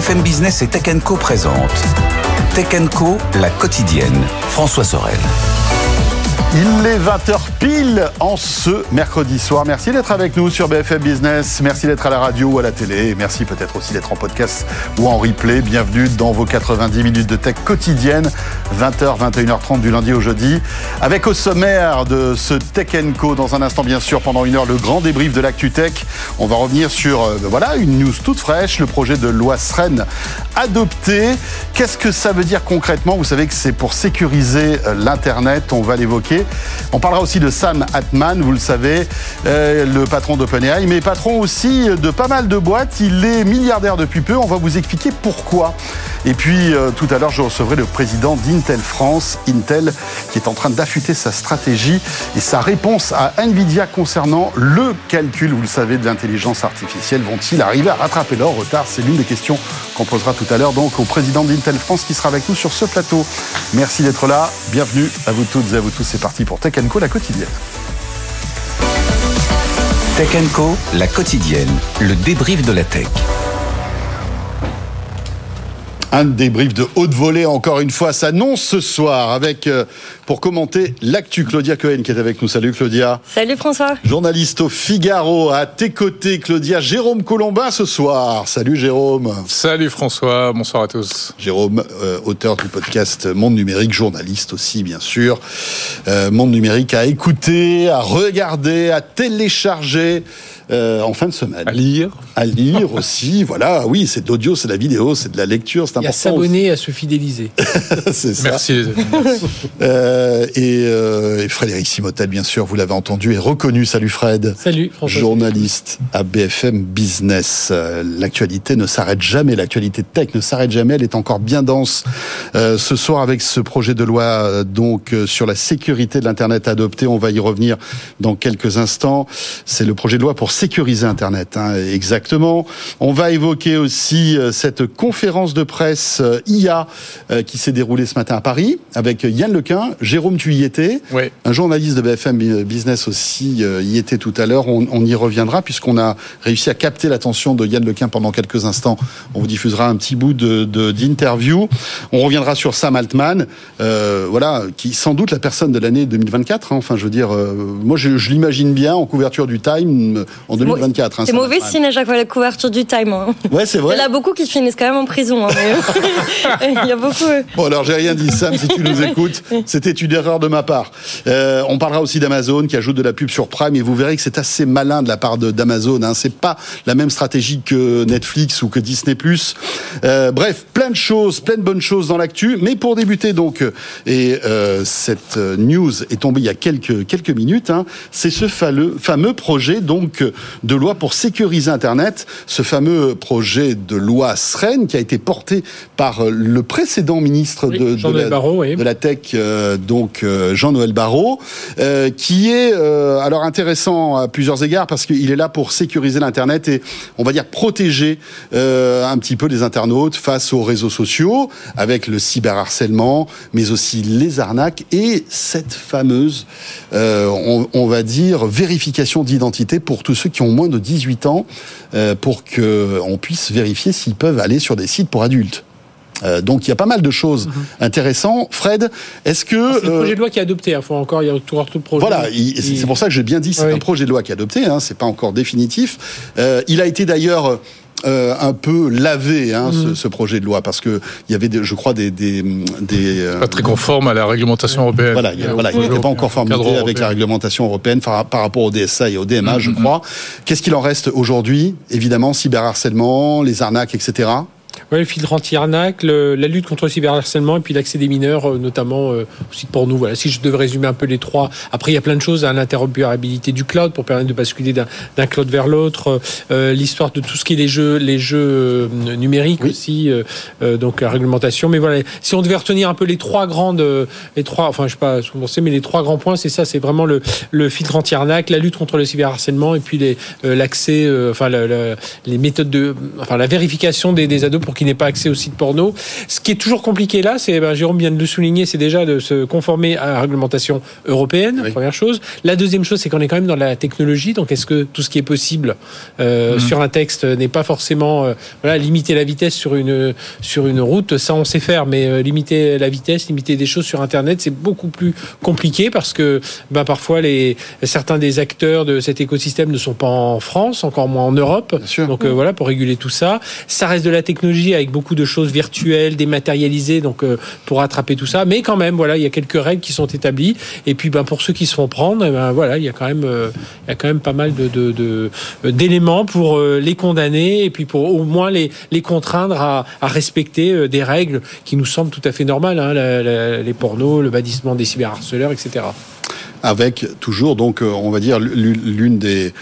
BFM Business et Tech & Co présente Tech & Co, la quotidienne. François Sorel. Il est 20h pile en ce mercredi soir. Merci d'être avec nous sur BFM Business. Merci d'être à la radio ou à la télé. Merci peut-être aussi d'être en podcast ou en replay. Bienvenue dans vos 90 minutes de tech quotidienne. 20h, 21h30 du lundi au jeudi. Avec au sommaire de ce Tech & Co, dans un instant bien sûr, pendant une heure, le grand débrief de l'actu tech. On va revenir sur une news toute fraîche, le projet de loi SREN adopté. Qu'est-ce que ça veut dire concrètement ? Vous savez que c'est pour sécuriser l'Internet. On va l'évoquer. On parlera aussi de Sam Altman, vous le savez, le patron d'OpenAI, mais patron aussi de pas mal de boîtes. Il est milliardaire depuis peu. On va vous expliquer pourquoi. Et puis, tout à l'heure, je recevrai le président d'Intel France, Intel, qui est en train d'affûter sa stratégie et sa réponse à Nvidia concernant le calcul, vous le savez, de l'intelligence artificielle. Vont-ils arriver à rattraper leur retard ? C'est l'une des questions qu'on posera tout à l'heure donc au président d'Intel France qui sera avec nous sur ce plateau. Merci d'être là. Bienvenue à vous toutes et à vous tous. C'est parti pour Tech & Co, la quotidienne. Tech & Co, la quotidienne, le débrief de la tech. Un débrief de haute volée, encore une fois, s'annonce ce soir avec, pour commenter l'actu, Claudia Cohen qui est avec nous. Salut Claudia. Salut François. Journaliste au Figaro. À tes côtés, Claudia, Jérôme Colombin ce soir. Salut Jérôme. Salut François, bonsoir à tous. Jérôme, auteur du podcast Monde Numérique, journaliste aussi bien sûr. Monde Numérique à écouter, à regarder, à télécharger. En fin de semaine. À lire aussi, voilà, oui, c'est de l'audio, c'est de la vidéo, c'est de la lecture, c'est important. Et à s'abonner, à se fidéliser. C'est ça. Merci les amis. Et Frédéric Simotel, bien sûr, vous l'avez entendu et reconnu. Salut Fred. Salut François. Journaliste à BFM Business. L'actualité ne s'arrête jamais, l'actualité tech ne s'arrête jamais, elle est encore bien dense ce soir avec ce projet de loi donc sur la sécurité de l'Internet adopté. On va y revenir dans quelques instants. C'est le projet de loi pour sécuriser Internet, exactement. On va évoquer aussi cette conférence de presse IA qui s'est déroulée ce matin à Paris avec Yann Lequin. Jérôme, tu y étais. Oui. Un journaliste de BFM Business aussi y était tout à l'heure. On y reviendra puisqu'on a réussi à capter l'attention de Yann Lequin pendant quelques instants. On vous diffusera un petit bout d'interview. On reviendra sur Sam Altman, qui sans doute la personne de l'année 2024. Enfin, je veux dire, moi je l'imagine bien en couverture du Time en 2024. C'est mauvais signe à chaque fois la couverture du Time. Ouais, c'est vrai. Il y en a beaucoup qui finissent quand même en prison. Il y a beaucoup. Bon, alors j'ai rien dit, Sam, si tu nous écoutes, c'était une erreur de ma part. On parlera aussi d'Amazon qui ajoute de la pub sur Prime et vous verrez que c'est assez malin de la part d'Amazon. C'est pas la même stratégie que Netflix ou que Disney+. Bref, plein de bonnes choses dans l'actu. Mais pour débuter donc, cette news est tombée il y a quelques minutes. C'est ce fameux projet donc de loi pour sécuriser Internet, ce fameux projet de loi SREN qui a été porté par le précédent ministre de la Tech, Jean-Noël Barrot, qui est alors intéressant à plusieurs égards parce qu'il est là pour sécuriser l'Internet et on va dire protéger un petit peu les internautes face aux réseaux sociaux avec le cyberharcèlement, mais aussi les arnaques et cette fameuse, on va dire, vérification d'identité pour tous ceux qui ont moins de 18 ans pour qu'on puisse vérifier s'ils peuvent aller sur des sites pour adultes. Donc il y a pas mal de choses intéressantes. Fred, est-ce que... C'est le projet de loi qui est adopté, il faut encore tout le projet. Voilà, c'est pour ça que j'ai bien dit, c'est un projet de loi qui est adopté, c'est pas encore définitif. Il a été d'ailleurs... un peu lavé ce projet de loi parce que il y avait je crois des pas très conforme à la réglementation européenne. Voilà, il n'était pas encore formulé avec la réglementation européenne par rapport au DSA et au DMA, je crois. Qu'est-ce qu'il en reste aujourd'hui ? Évidemment, cyberharcèlement, les arnaques, etc. Oui, le filtre anti-arnaque, la lutte contre le cyberharcèlement et puis l'accès des mineurs, notamment aussi pour nous. Voilà, si je devais résumer un peu les trois. Après, il y a plein de choses, l'interopérabilité du cloud pour permettre de basculer d'un cloud vers l'autre, l'histoire de tout ce qui est les jeux numériques aussi, donc la réglementation. Mais voilà, si on devait retenir un peu les trois, enfin je sais pas ce que vous pensez, mais les trois grands points, c'est ça, c'est vraiment le filtre anti-arnaque, la lutte contre le cyberharcèlement et puis l'accès, les méthodes la vérification des adoptions. pour qu'ils n'aient pas accès aux sites porno. Ce qui est toujours compliqué là, c'est, Jérôme vient de le souligner, c'est déjà de se conformer à la réglementation européenne, première chose. La deuxième chose, c'est qu'on est quand même dans la technologie, donc est-ce que tout ce qui est possible sur un texte n'est pas forcément limiter la vitesse sur une route, ça on sait faire, mais limiter la vitesse, limiter des choses sur Internet, c'est beaucoup plus compliqué parce que parfois certains des acteurs de cet écosystème ne sont pas en France, encore moins en Europe. Donc pour réguler tout ça, ça reste de la technologie avec beaucoup de choses virtuelles, dématérialisées, donc pour rattraper tout ça. Mais quand même, il y a quelques règles qui sont établies. Et puis pour ceux qui se font prendre, il y a quand même pas mal d'éléments pour les condamner et puis pour au moins les contraindre à respecter des règles qui nous semblent tout à fait normales, les pornos, le bannissement des cyberharceleurs, etc. Avec toujours, donc, on va dire, l'une des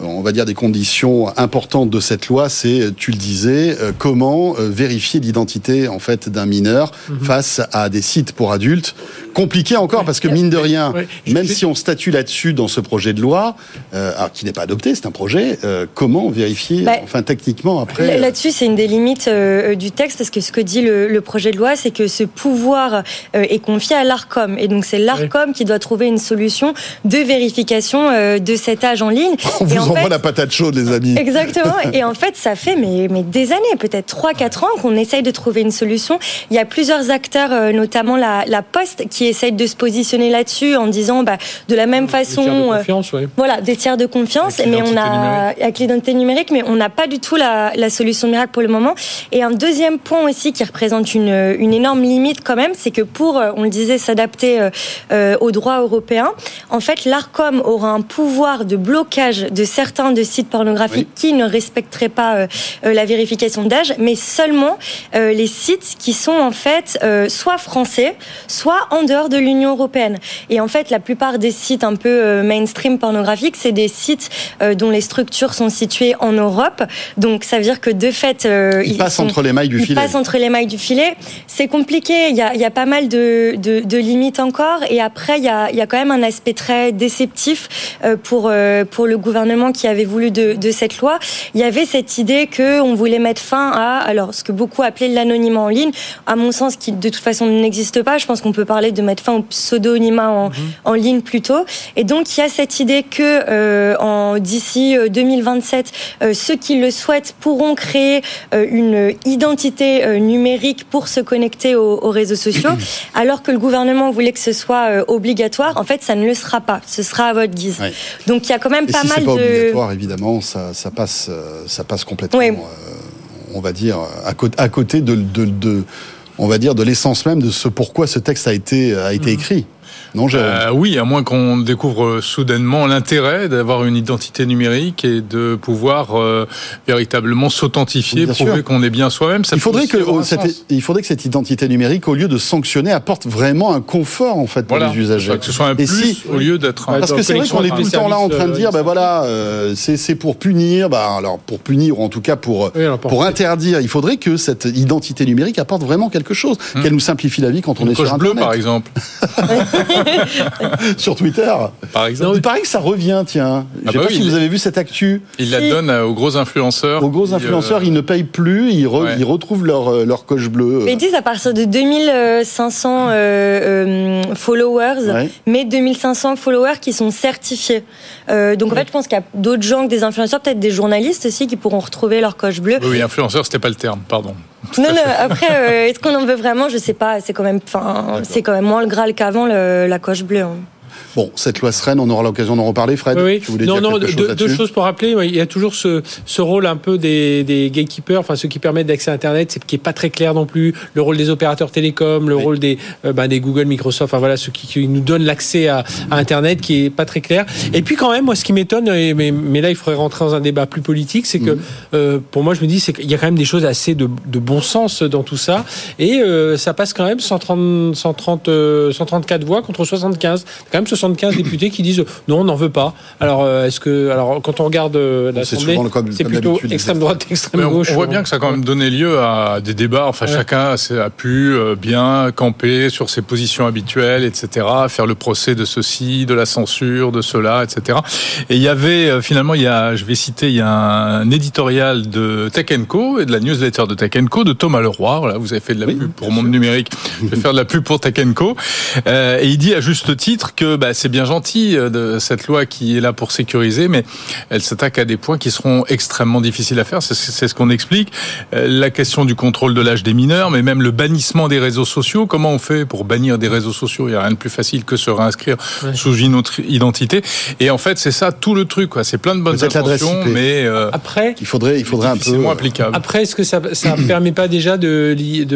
conditions importantes de cette loi, c'est, tu le disais, comment vérifier l'identité en fait d'un mineur face à des sites pour adultes. Compliqué encore parce que mine de rien, même si on statue là-dessus dans ce projet de loi, qui n'est pas adopté, c'est un projet, comment vérifier, techniquement après. Là-dessus, c'est une des limites du texte parce que ce que dit le projet de loi, c'est que ce pouvoir est confié à l'Arcom et donc c'est l'Arcom qui doit trouver une solution de vérification de cet âge en ligne. On vous envoie la patate chaude, les amis. Exactement. Et en fait, ça fait mais des années, peut-être 3-4 ans qu'on essaye de trouver une solution. Il y a plusieurs acteurs, notamment la Poste, qui essayent de se positionner là-dessus en disant de la même façon, des tiers de confiance, des tiers de confiance, avec l'identité numérique, mais on n'a pas du tout la solution miracle pour le moment. Et un deuxième point aussi qui représente une énorme limite quand même, c'est que pour, on le disait, s'adapter au droit européen, en fait, l'Arcom aura un pouvoir de blocage de certains de sites pornographiques qui ne respecteraient pas la vérification d'âge, mais seulement les sites qui sont en fait soit français, soit en dehors de l'Union européenne. Et en fait, la plupart des sites un peu mainstream pornographiques, c'est des sites dont les structures sont situées en Europe. Donc, ça veut dire que de fait, ils passent entre les mailles du filet. Ils passent entre les mailles du filet. C'est compliqué. Il y a pas mal de limites encore. Et après, il y a quand même un aspect très déceptif pour le gouvernement qui avait voulu de cette loi. Il y avait cette idée qu'on voulait mettre fin à ce que beaucoup appelaient l'anonymat en ligne. À mon sens, qui de toute façon n'existe pas. Je pense qu'on peut parler de mettre fin au pseudonymat en ligne plutôt. Et donc, il y a cette idée que d'ici 2027, ceux qui le souhaitent pourront créer une identité numérique pour se connecter aux réseaux sociaux, alors que le gouvernement voulait que ce soit obligatoire. En fait, ça ne le sera pas. Ce sera à votre guise. Oui. Donc, il y a quand même pas mal de... c'est pas obligatoire, évidemment, ça passe complètement, on va dire, à côté on va dire, de l'essence même de ce pourquoi ce texte a été écrit. Non, oui, à moins qu'on découvre soudainement l'intérêt d'avoir une identité numérique et de pouvoir véritablement s'authentifier, prouver qu'on est bien soi-même. Il faudrait que cette identité numérique, au lieu de sanctionner, apporte vraiment un confort en fait pour les usagers. Que ce soit un plus au lieu d'être un... Parce que c'est vrai qu'on est tout le temps là en train de dire, c'est pour punir, pour punir ou en tout cas pour interdire. Il faudrait que cette identité numérique apporte vraiment quelque chose, qu'elle nous simplifie la vie quand on est sur Internet. Une coche bleue, par exemple. Sur Twitter, par exemple. Il paraît que ça revient, tiens. Je sais pas si vous avez vu cette actu. Il la donne aux gros influenceurs. Aux gros influenceurs, ils ne payent plus, ils retrouvent leur coche bleue. Mais ils disent à partir de 2500 followers, mais 2500 followers qui sont certifiés. Donc en fait, je pense qu'il y a d'autres gens que des influenceurs, peut-être des journalistes aussi, qui pourront retrouver leur coche bleue. Oui, influenceur, c'était pas le terme, pardon. Non, après, est-ce qu'on en veut vraiment ? Je sais pas, c'est quand même moins le Graal qu'avant la coche bleue. Bon, cette loi Sren, on aura l'occasion d'en reparler, Fred. Oui. Deux choses pour rappeler. Il y a toujours ce rôle un peu des gatekeepers, enfin ceux qui permettent d'accès à Internet, qui est pas très clair non plus. Le rôle des opérateurs télécoms, le rôle des Google, Microsoft, ceux qui nous donnent l'accès à Internet, qui est pas très clair. Et puis quand même, moi, ce qui m'étonne, mais là, il faudrait rentrer dans un débat plus politique, c'est que pour moi, je me dis, c'est qu'il y a quand même des choses assez de bon sens dans tout ça, et ça passe quand même 134 voix contre 75. C'est quand même 75 députés qui disent non, on n'en veut pas. Alors, quand on regarde l'Assemblée, c'est plutôt extrême droite, extrême gauche. On voit bien que ça a quand même donné lieu à des débats. Enfin, chacun a pu bien camper sur ses positions habituelles, etc., faire le procès de ceci, de la censure, de cela, etc. Et il y avait, finalement, il y a un éditorial de Tech & Co et de la newsletter de Tech & Co de Thomas Leroy. Voilà, vous avez fait de la pub pour Monde Numérique. Je vais faire de la pub pour Tech & Co. Et il dit à juste titre que c'est bien gentil de cette loi qui est là pour sécuriser, mais elle s'attaque à des points qui seront extrêmement difficiles à faire. C'est ce qu'on explique. La question du contrôle de l'âge des mineurs, mais même le bannissement des réseaux sociaux. Comment on fait pour bannir des réseaux sociaux ? Il n'y a rien de plus facile que se réinscrire sous une autre identité. Et en fait, c'est ça tout le truc, quoi. C'est plein de bonnes intentions, mais après, il faudrait un peu applicable. Après, est-ce que ça permet pas déjà de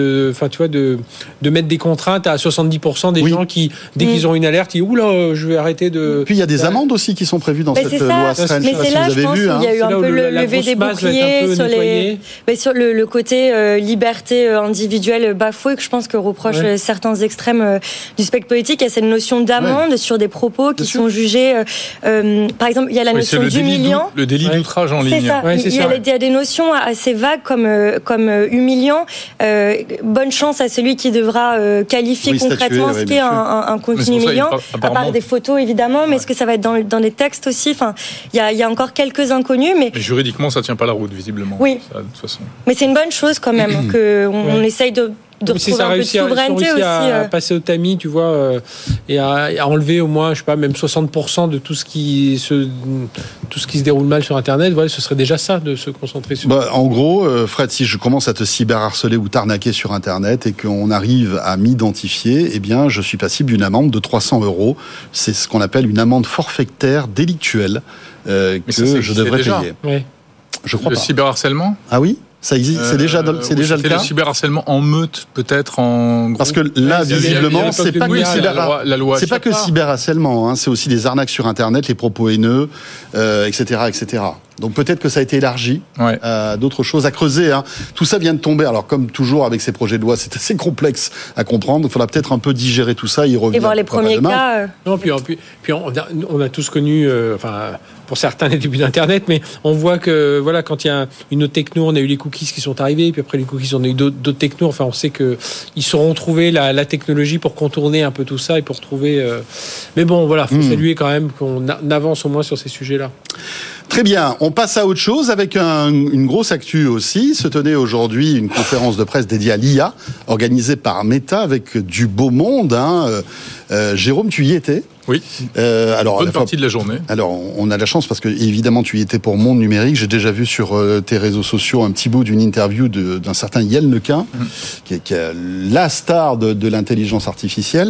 mettre des contraintes à 70% des gens qui, dès qu'ils ont une alerte, ils disent oula, je vais arrêter de. Puis il y a des amendes aussi qui sont prévues dans cette loi Strange. Mais c'est là, je pense, où il y a eu un peu le lever des boucliers sur le côté liberté individuelle bafouée que je pense que reprochent certains extrêmes du spectre politique. Il y a cette notion d'amende sur des propos qui sont jugés. Par exemple, il y a la notion d'humiliant. Le délit d'outrage en ligne. C'est ça. Il y a des notions assez vagues comme humiliant. Bonne chance à celui qui devra qualifier concrètement ce qu'est un contenu humiliant, à part des photos évidemment, mais est-ce que ça va être dans les textes aussi ? Enfin, il y a encore quelques inconnus, mais juridiquement, ça tient pas la route visiblement. Oui. Ça, de toute façon. Mais c'est une bonne chose quand même qu'on essaye de retrouver un peu de souveraineté aussi. À passer au tamis, tu vois, et à enlever au moins, je sais pas, même 60% de tout ce qui se déroule mal sur Internet. Voilà, ce serait déjà ça, de se concentrer sur. En gros, Fred, si je commence à te cyberharceler ou t'arnaquer sur Internet et qu'on arrive à m'identifier, eh bien, je suis passible d'une amende de 300 €. C'est ce qu'on appelle une amende forfaitaire délictuelle que je devrais payer. Ouais. Je crois le pas. cyberharcèlement ? Ah oui ? Ça existe, c'est déjà le cas. Le cyberharcèlement en meute, peut-être en groupe. Parce que là, visiblement, c'est pas que la cyberharcèlement, hein, c'est aussi des arnaques sur Internet, les propos haineux, etc., etc. Donc peut-être que ça a été élargi à d'autres choses à creuser. Hein. Tout ça vient de tomber. Alors comme toujours avec ces projets de loi, c'est assez complexe à comprendre. Il faudra peut-être un peu digérer tout ça, y revenir. Et voir les premiers cas. Non, puis on a tous connu, pour certains les débuts d'Internet, mais on voit que voilà, quand il y a une autre techno, on a eu les cookies qui sont arrivés, puis après les cookies, on a eu d'autres technos. Enfin, on sait que ils sauront trouver la technologie pour contourner un peu tout ça et pour trouver. Mais bon, voilà, faut saluer quand même qu'on avance au moins sur ces sujets-là. Très bien, on passe à autre chose avec une grosse actu aussi. Se tenait aujourd'hui une conférence de presse dédiée à l'IA, organisée par Meta avec du beau monde. Hein. Jérôme, tu y étais ? Oui. Bonne partie de la journée. Alors, on a la chance parce que, évidemment, tu y étais pour Monde Numérique. J'ai déjà vu sur tes réseaux sociaux un petit bout d'une interview d'un certain Yael Lequin, qui est la star de l'intelligence artificielle.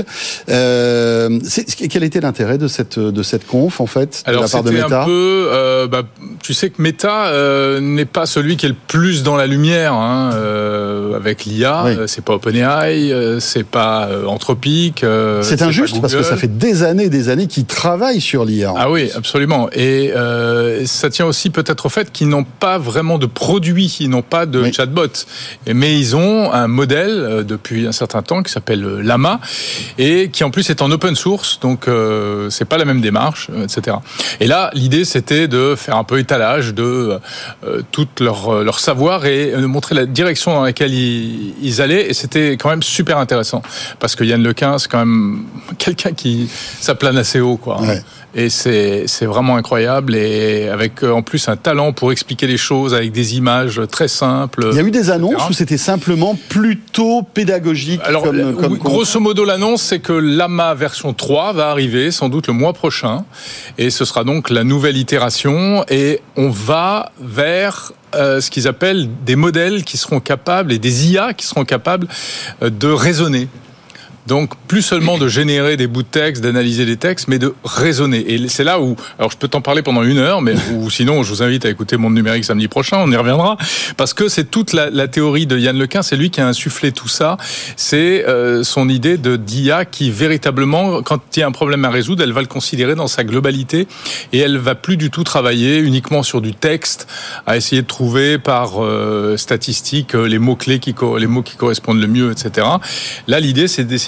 Quel était l'intérêt de cette conf, en fait, de la part de Meta ? Un peu, tu sais que Meta n'est pas celui qui est le plus dans la lumière avec l'IA. Oui. C'est pas OpenAI, c'est pas Anthropic. C'est injuste parce que ça fait des années qu'ils travaillent sur l'IA. Ah oui, absolument. Et ça tient aussi peut-être au fait qu'ils n'ont pas vraiment de produit, ils n'ont pas de chatbot. Mais ils ont un modèle depuis un certain temps qui s'appelle Llama et qui en plus est en open source, donc c'est pas la même démarche, etc. Et là, l'idée c'était de faire un peu étalage de tout leur savoir et montrer la direction dans laquelle ils allaient. Et c'était quand même super intéressant parce que Yann Lequin, c'est quand même quelqu'un qui ça plane assez haut, quoi. Ouais. Et c'est vraiment incroyable et avec en plus un talent pour expliquer les choses avec des images très simples. Il y a eu des annonces où c'était simplement plutôt pédagogique. Alors, grosso modo, l'annonce, c'est que Llama version 3 va arriver sans doute le mois prochain et ce sera donc la nouvelle itération et on va vers ce qu'ils appellent des modèles qui seront capables et des IA qui seront capables de raisonner. Donc, plus seulement de générer des bouts de texte, d'analyser des textes, mais de raisonner. Et c'est là où, alors je peux t'en parler pendant 1 heure, mais ou sinon je vous invite à écouter Monde Numérique samedi prochain, on y reviendra, parce que c'est toute la théorie de Yann Lequin, c'est lui qui a insufflé tout ça, c'est son idée d'IA qui véritablement, quand il y a un problème à résoudre, elle va le considérer dans sa globalité, et elle va plus du tout travailler uniquement sur du texte, à essayer de trouver par statistiques les mots-clés, les mots qui correspondent le mieux, etc. Là, l'idée, c'est d'essayer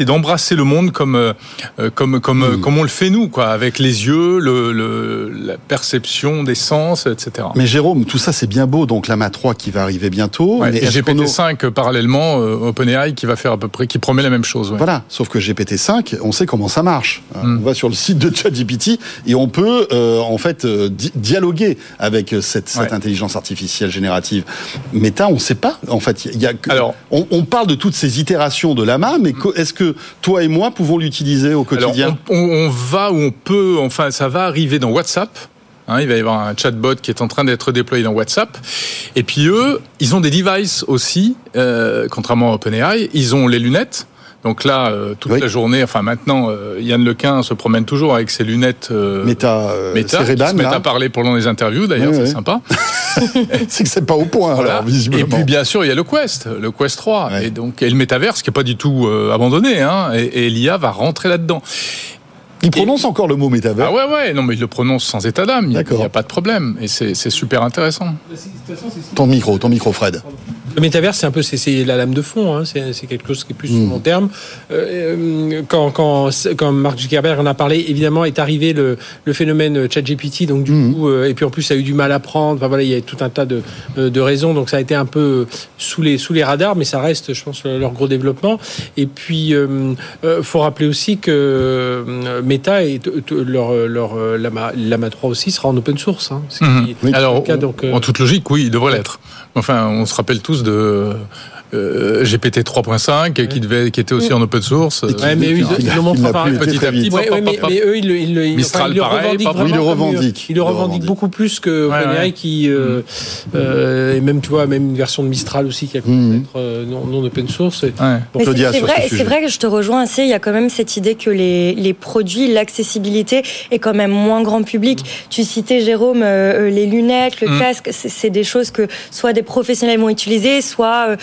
d'embrasser le monde comme on le fait nous, quoi, avec les yeux, la perception des sens, etc. Mais Jérôme, tout ça c'est bien beau, donc Llama 3 qui va arriver bientôt. Ouais, mais et GPT-5 parallèlement, OpenAI qui va faire à peu près, qui promet la même chose. Ouais. Voilà, sauf que GPT-5, on sait comment ça marche. On va sur le site de ChatGPT et on peut dialoguer avec cette intelligence artificielle générative. Meta, on ne sait pas. En fait, on parle de toutes ces itérations de Llama, mais est-ce que toi et moi pouvons l'utiliser au quotidien ? Alors, on va où on peut. Enfin, ça va arriver dans WhatsApp. Il va y avoir un chatbot qui est en train d'être déployé dans WhatsApp. Et puis eux, ils ont des devices aussi, contrairement à OpenAI. Ils ont les lunettes. Donc là, toute la journée, enfin maintenant, Yann Lequin se promène toujours avec ses lunettes Meta, qui se mettent à parler pendant les interviews, d'ailleurs, c'est sympa. C'est que c'est pas au point, alors, visiblement. Et puis, bien sûr, il y a le Quest 3, et le métaverse qui est pas du tout abandonné, et l'IA va rentrer là-dedans. Il prononce encore le mot métavers. Ah ouais, non mais il le prononce sans état d'âme, il n'y a pas de problème, et c'est super intéressant. Ton micro Fred. Le métavers, c'est la lame de fond, c'est quelque chose qui est plus sur long terme. Quand Mark Zuckerberg en a parlé, évidemment, est arrivé le phénomène ChatGPT, donc du coup, et puis en plus ça a eu du mal à prendre, enfin, voilà, il y a tout un tas de raisons, donc ça a été un peu sous les radars, mais ça reste, je pense, leur gros développement. Et puis, faut rappeler aussi que Meta et leur Llama 3 aussi sera en open source. Alors, en toute logique, oui, il devrait l'être. Enfin, on se rappelle tous de GPT 3.5 qui était aussi en open source. Mais eux, ils le montrent petit à petit. Mais eux, ils Mistral, le revendiquent. Ils le revendiquent beaucoup plus que OpenAI qui, et même, tu vois, même une version de Mistral aussi qui a être non open source. C'est vrai que je te rejoins assez. Il y a quand même cette idée que les produits, l'accessibilité est quand même moins grand public. Tu citais, Jérôme, les lunettes, le casque, c'est des choses que soit des professionnels vont utiliser, soit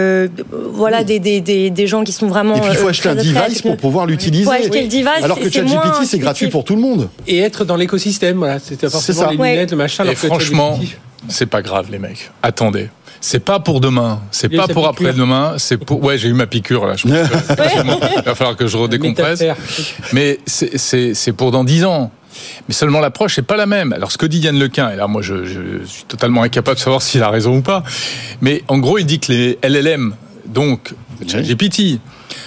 des gens qui sont vraiment. Et puis il faut acheter un device pour pouvoir l'utiliser. Alors que ChatGPT, c'est gratuit pour tout le monde. Et être dans l'écosystème, voilà. C'est forcément les lunettes, le machin. Et franchement, c'est pas grave, les mecs. Attendez. C'est pas pour demain, c'est pas pour après-demain, c'est pour... Ouais, j'ai eu ma piqûre, là. Il va falloir que je redécompresse. Mais c'est pour dans 10 ans. Mais seulement l'approche n'est pas la même. Alors, ce que dit Yann Lequin, et là, moi, je suis totalement incapable de savoir s'il a raison ou pas, mais en gros, il dit que les LLM, donc GPT,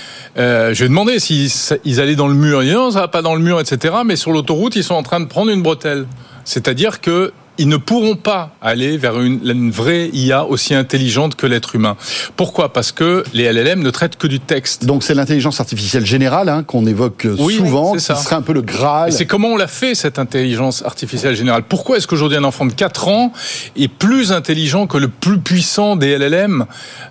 je lui ai demandé s'ils allaient dans le mur. Il dit non, ça va pas dans le mur, etc. Mais sur l'autoroute, ils sont en train de prendre une bretelle. C'est-à-dire que ils ne pourront pas aller vers une vraie IA aussi intelligente que l'être humain. Pourquoi ? Parce que les LLM ne traitent que du texte. Donc c'est l'intelligence artificielle générale qu'on évoque souvent, qui serait un peu le Graal. Et c'est comment on l'a fait, cette intelligence artificielle générale. Pourquoi est-ce qu'aujourd'hui un enfant de 4 ans est plus intelligent que le plus puissant des LLM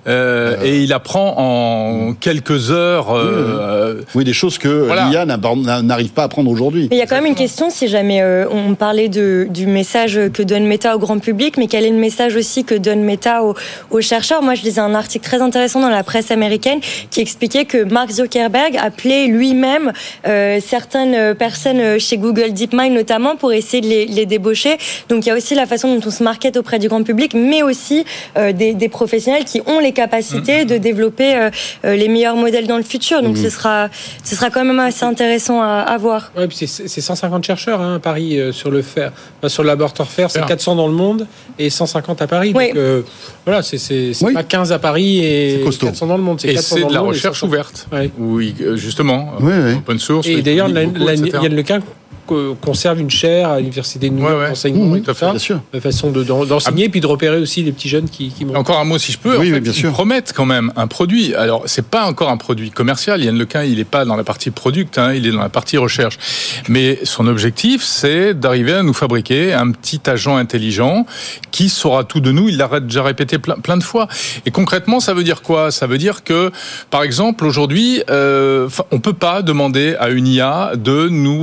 et il apprend en quelques heures des choses que l'IA n'arrive pas à apprendre aujourd'hui. Mais il y a quand même une question, si jamais on parlait du message que donne Meta au grand public, mais quel est le message aussi que donne Meta aux chercheurs ? Moi, je lisais un article très intéressant dans la presse américaine qui expliquait que Mark Zuckerberg appelait lui-même certaines personnes chez Google DeepMind notamment pour essayer de les débaucher. Donc, il y a aussi la façon dont on se market auprès du grand public, mais aussi des professionnels qui ont les capacités de développer les meilleurs modèles dans le futur. Donc, ce sera quand même assez intéressant à voir. Ouais, puis c'est 150 chercheurs à Paris sur le laboratoire FAIR. C'est 400 dans le monde et 150 à Paris. Oui. Donc voilà, c'est pas 15 à Paris et 400 dans le monde. C'est 400 dans le monde. Et c'est de la recherche ouverte. Oui, justement. Open source. Et d'ailleurs, Yann Lequin conserve une chaire à l'université de New York d'enseignement et tout ça, de façon d'enseigner et puis de repérer aussi les petits jeunes qui montent. Encore un mot si je peux. Ils promettent quand même un produit. Alors c'est pas encore un produit commercial. Yann Lequin, il est pas dans la partie product, il est dans la partie recherche. Mais son objectif, c'est d'arriver à nous fabriquer un petit agent intelligent qui saura tout de nous. Il l'a déjà répété plein de fois. Et concrètement, ça veut dire quoi ? Ça veut dire que, par exemple, aujourd'hui, on peut pas demander à une IA de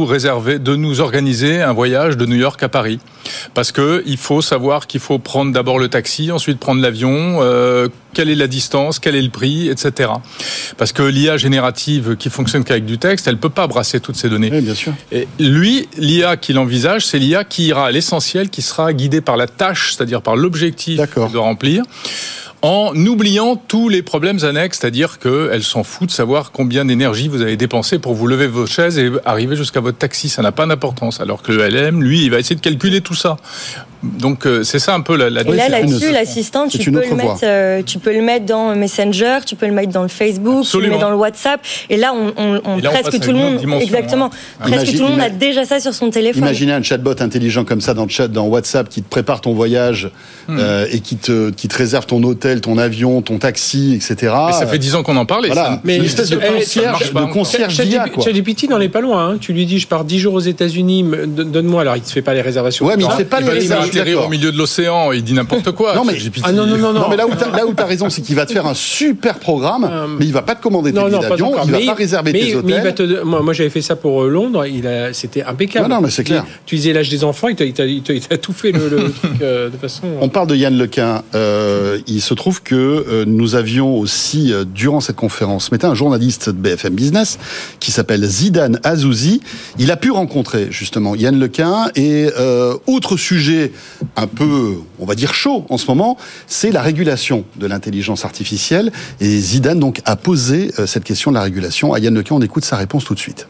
nous organiser un voyage de New York à Paris. Parce que il faut savoir qu'il faut prendre d'abord le taxi, ensuite prendre l'avion, quelle est la distance, quel est le prix, etc. Parce que l'IA générative qui fonctionne qu'avec du texte, elle peut pas brasser toutes ces données. Oui, bien sûr. Et lui, l'IA qu'il envisage, c'est l'IA qui ira à l'essentiel, qui sera guidée par la tâche, c'est-à-dire par l'objectif qu'il doit remplir. en oubliant tous les problèmes annexes, c'est-à-dire qu'elle s'en fout de savoir combien d'énergie vous avez dépensé pour vous lever vos chaises et arriver jusqu'à votre taxi. Ça n'a pas d'importance. Alors que le LM, lui, il va essayer de calculer tout ça. Donc c'est ça un peu la et là-dessus, l'assistant, tu peux le mettre dans Messenger, tu peux le mettre dans le Facebook, tu le mets dans le WhatsApp. Et là, presque tout le monde, exactement, presque tout le monde a déjà ça sur son téléphone. Imaginez un chatbot intelligent comme ça dans WhatsApp qui te prépare ton voyage et qui te réserve ton hôtel, ton avion, ton taxi, etc. Mais ça fait 10 ans qu'on en parle. Voilà. Mais une espèce de concierge d'IA. ChatGPT n'en est pas loin. Hein. Tu lui dis, je pars 10 jours aux États-unis, donne-moi. Alors, il te fait pas les réservations. Ouais, mais il te fait pas les réservations. Au milieu de l'océan, il dit n'importe quoi. Non, mais là où t'as raison, c'est qu'il va te faire un super programme, mais il va pas te commander tes billets d'avion, il va pas réserver tes hôtels. Moi, j'avais fait ça pour Londres, c'était impeccable. Non, mais c'est clair. Tu disais l'âge des enfants, il t'a tout fait le truc de façon. On parle de Yann Lequin. Il se trouve que nous avions aussi, durant cette conférence, un journaliste de BFM Business qui s'appelle Zidane Azouzi. Il a pu rencontrer justement Yann Lequin et autre sujet un peu, on va dire chaud en ce moment, c'est la régulation de l'intelligence artificielle. Et Zidane donc a posé cette question de la régulation à Yann Lequin. On écoute sa réponse tout de suite.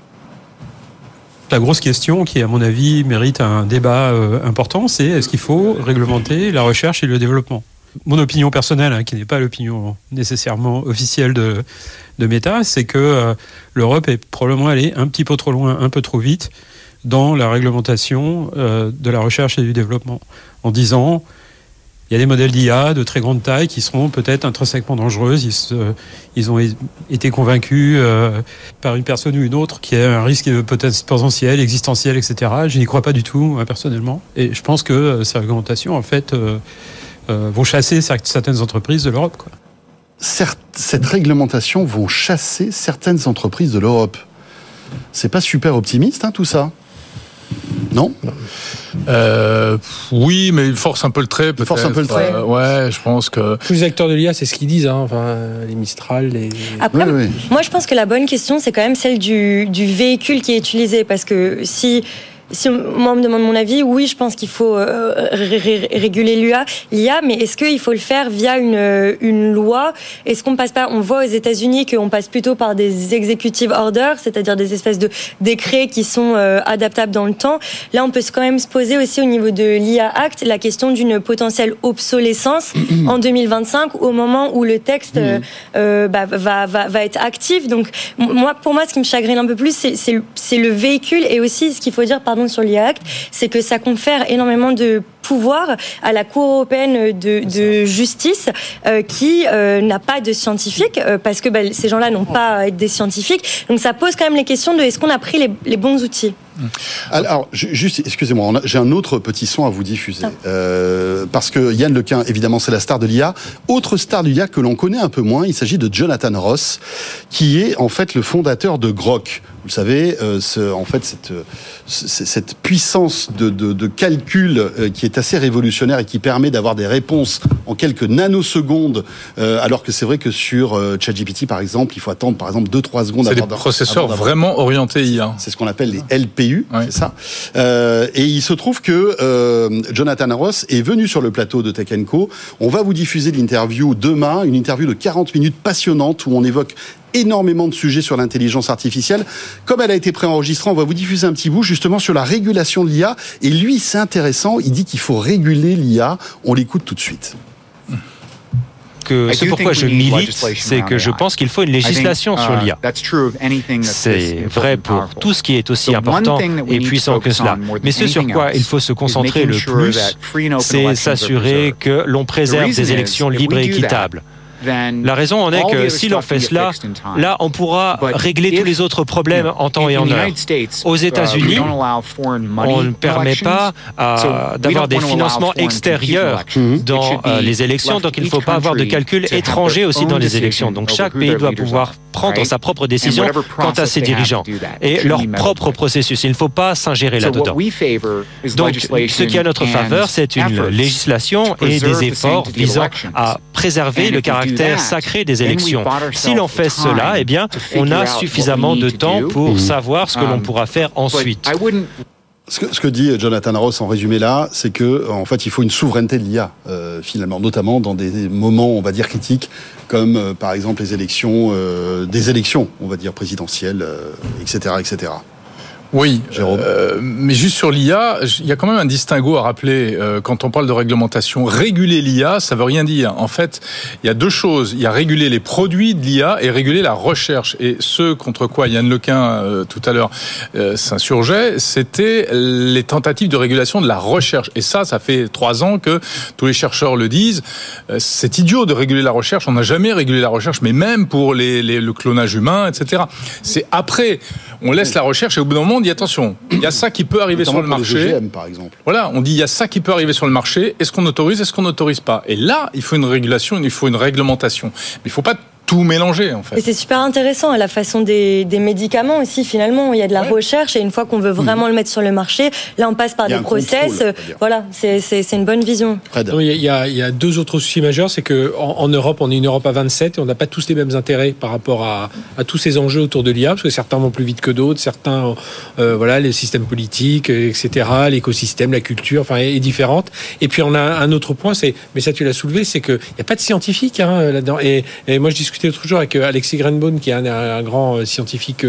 La grosse question qui, à mon avis, mérite un débat important, c'est est-ce qu'il faut réglementer la recherche et le développement ? Mon opinion personnelle, qui n'est pas l'opinion nécessairement officielle de Meta, c'est que l'Europe est probablement allée un petit peu trop loin, un peu trop vite dans la réglementation de la recherche et du développement, en disant il y a des modèles d'IA de très grande taille qui seront peut-être intrinsèquement dangereuses. Ils ont été convaincus par une personne ou une autre qui a un risque potentiel, existentiel, etc. Je n'y crois pas du tout, moi, personnellement. Et je pense que ces réglementations, en fait, vont chasser certaines entreprises de l'Europe, quoi. Cette réglementation vont chasser certaines entreprises de l'Europe. C'est pas super optimiste, tout ça ? Non ? Oui, mais il force un peu le trait. Force un peu le trait. Ouais, je pense que. Tous les acteurs de l'IA, c'est ce qu'ils disent, les Mistral, les. Après, moi, je pense que la bonne question, c'est quand même celle du véhicule qui est utilisé, parce que si moi on me demande mon avis, oui, je pense qu'il faut réguler l'IA, mais est-ce qu'il faut le faire via une loi ? Est-ce qu'on passe pas ? On voit aux États-Unis qu'on passe plutôt par des executive orders, c'est-à-dire des espèces de décrets qui sont adaptables dans le temps. Là, on peut quand même se poser aussi au niveau de l'IA Act la question d'une potentielle obsolescence en 2025, au moment où le texte va être actif. Donc, pour moi, ce qui me chagrine un peu plus, c'est le véhicule, et aussi ce qu'il faut dire, sur l'IA Act, c'est que ça confère énormément de pouvoir à la Cour européenne de justice qui n'a pas de scientifiques, parce que ces gens-là n'ont pas à être des scientifiques. Donc ça pose quand même les questions de est-ce qu'on a pris les bons outils ? Alors, juste, excusez-moi, j'ai un autre petit son à vous diffuser. Parce que Yann Lequin, évidemment, c'est la star de l'IA. Autre star de l'IA que l'on connaît un peu moins, il s'agit de Jonathan Ross, qui est en fait le fondateur de Grok. Vous le savez, cette puissance de calcul qui est assez révolutionnaire et qui permet d'avoir des réponses en quelques nanosecondes, alors que c'est vrai que sur ChatGPT, par exemple, il faut attendre, par exemple, 2-3 secondes. C'est des processeurs vraiment orientés IA. C'est ce qu'on appelle les LPU, c'est ça. Et il se trouve que Jonathan Ross est venu sur le plateau de Tech & Co. On va vous diffuser l'interview demain, une interview de 40 minutes passionnante où on évoque énormément de sujets sur l'intelligence artificielle. Comme elle a été préenregistrée, on va vous diffuser un petit bout justement sur la régulation de l'IA. Et lui, c'est intéressant, il dit qu'il faut réguler l'IA. On l'écoute tout de suite. Ce pourquoi je milite, c'est que je pense qu'il faut une législation sur l'IA. C'est vrai pour tout ce qui est aussi important et puissant que cela. Mais ce sur quoi il faut se concentrer le plus, c'est s'assurer que l'on préserve des élections libres et équitables. La raison en est que si l'on fait cela, là, on pourra régler tous les autres problèmes en temps et en heure. Aux États-Unis, on ne permet pas d'avoir des financements extérieurs dans les élections, donc il ne faut pas avoir de calculs étrangers aussi dans les élections. Donc chaque pays doit pouvoir prendre sa propre décision quant à ses dirigeants et leur propre processus. Il ne faut pas s'ingérer là-dedans. Donc, ce qui est à notre faveur, c'est une législation et des efforts visant à préserver le caractère sacré des élections. Si l'on fait cela, eh bien, on a suffisamment de temps pour savoir ce que l'on pourra faire ensuite. Ce que dit Jonathan Ross en résumé là, c'est que en fait il faut une souveraineté de l'IA finalement, notamment dans des moments on va dire critiques comme par exemple les élections, des élections on va dire présidentielles, etc., etc. Oui, mais juste sur l'IA, il y a quand même un distinguo à rappeler quand on parle de réglementation. Réguler l'IA, ça veut rien dire. En fait, il y a deux choses. Il y a réguler les produits de l'IA et réguler la recherche. Et ce contre quoi Yann Lequin, tout à l'heure, s'insurgeait, c'était les tentatives de régulation de la recherche. Et ça fait 3 ans que tous les chercheurs le disent. C'est idiot de réguler la recherche. On n'a jamais régulé la recherche, mais même pour le clonage humain, etc. C'est après, on laisse la recherche et au bout d'un moment, on dit attention, il y a ça qui peut arriver sur le marché. Les OGM, par exemple. Voilà, on dit il y a ça qui peut arriver sur le marché. Est-ce qu'on autorise, est-ce qu'on n'autorise pas? Et là, il faut une régulation, il faut une réglementation. Mais il ne faut pas tout mélanger en fait. Et c'est super intéressant à la façon des médicaments aussi finalement. Il y a de la recherche et une fois qu'on veut vraiment le mettre sur le marché, là on passe par des process. Voilà, c'est une bonne vision. Non, il y a 2 autres soucis majeurs, c'est que en Europe, on est une Europe à 27 et on n'a pas tous les mêmes intérêts par rapport à tous ces enjeux autour de l'IA, parce que certains vont plus vite que d'autres, certains les systèmes politiques, etc., l'écosystème, la culture, enfin est différente. Et puis on a un autre point, mais ça tu l'as soulevé, c'est que il y a pas de scientifiques là-dedans. Et moi je discutais l'autre jour avec Alexis Grenbaum, qui est un grand scientifique,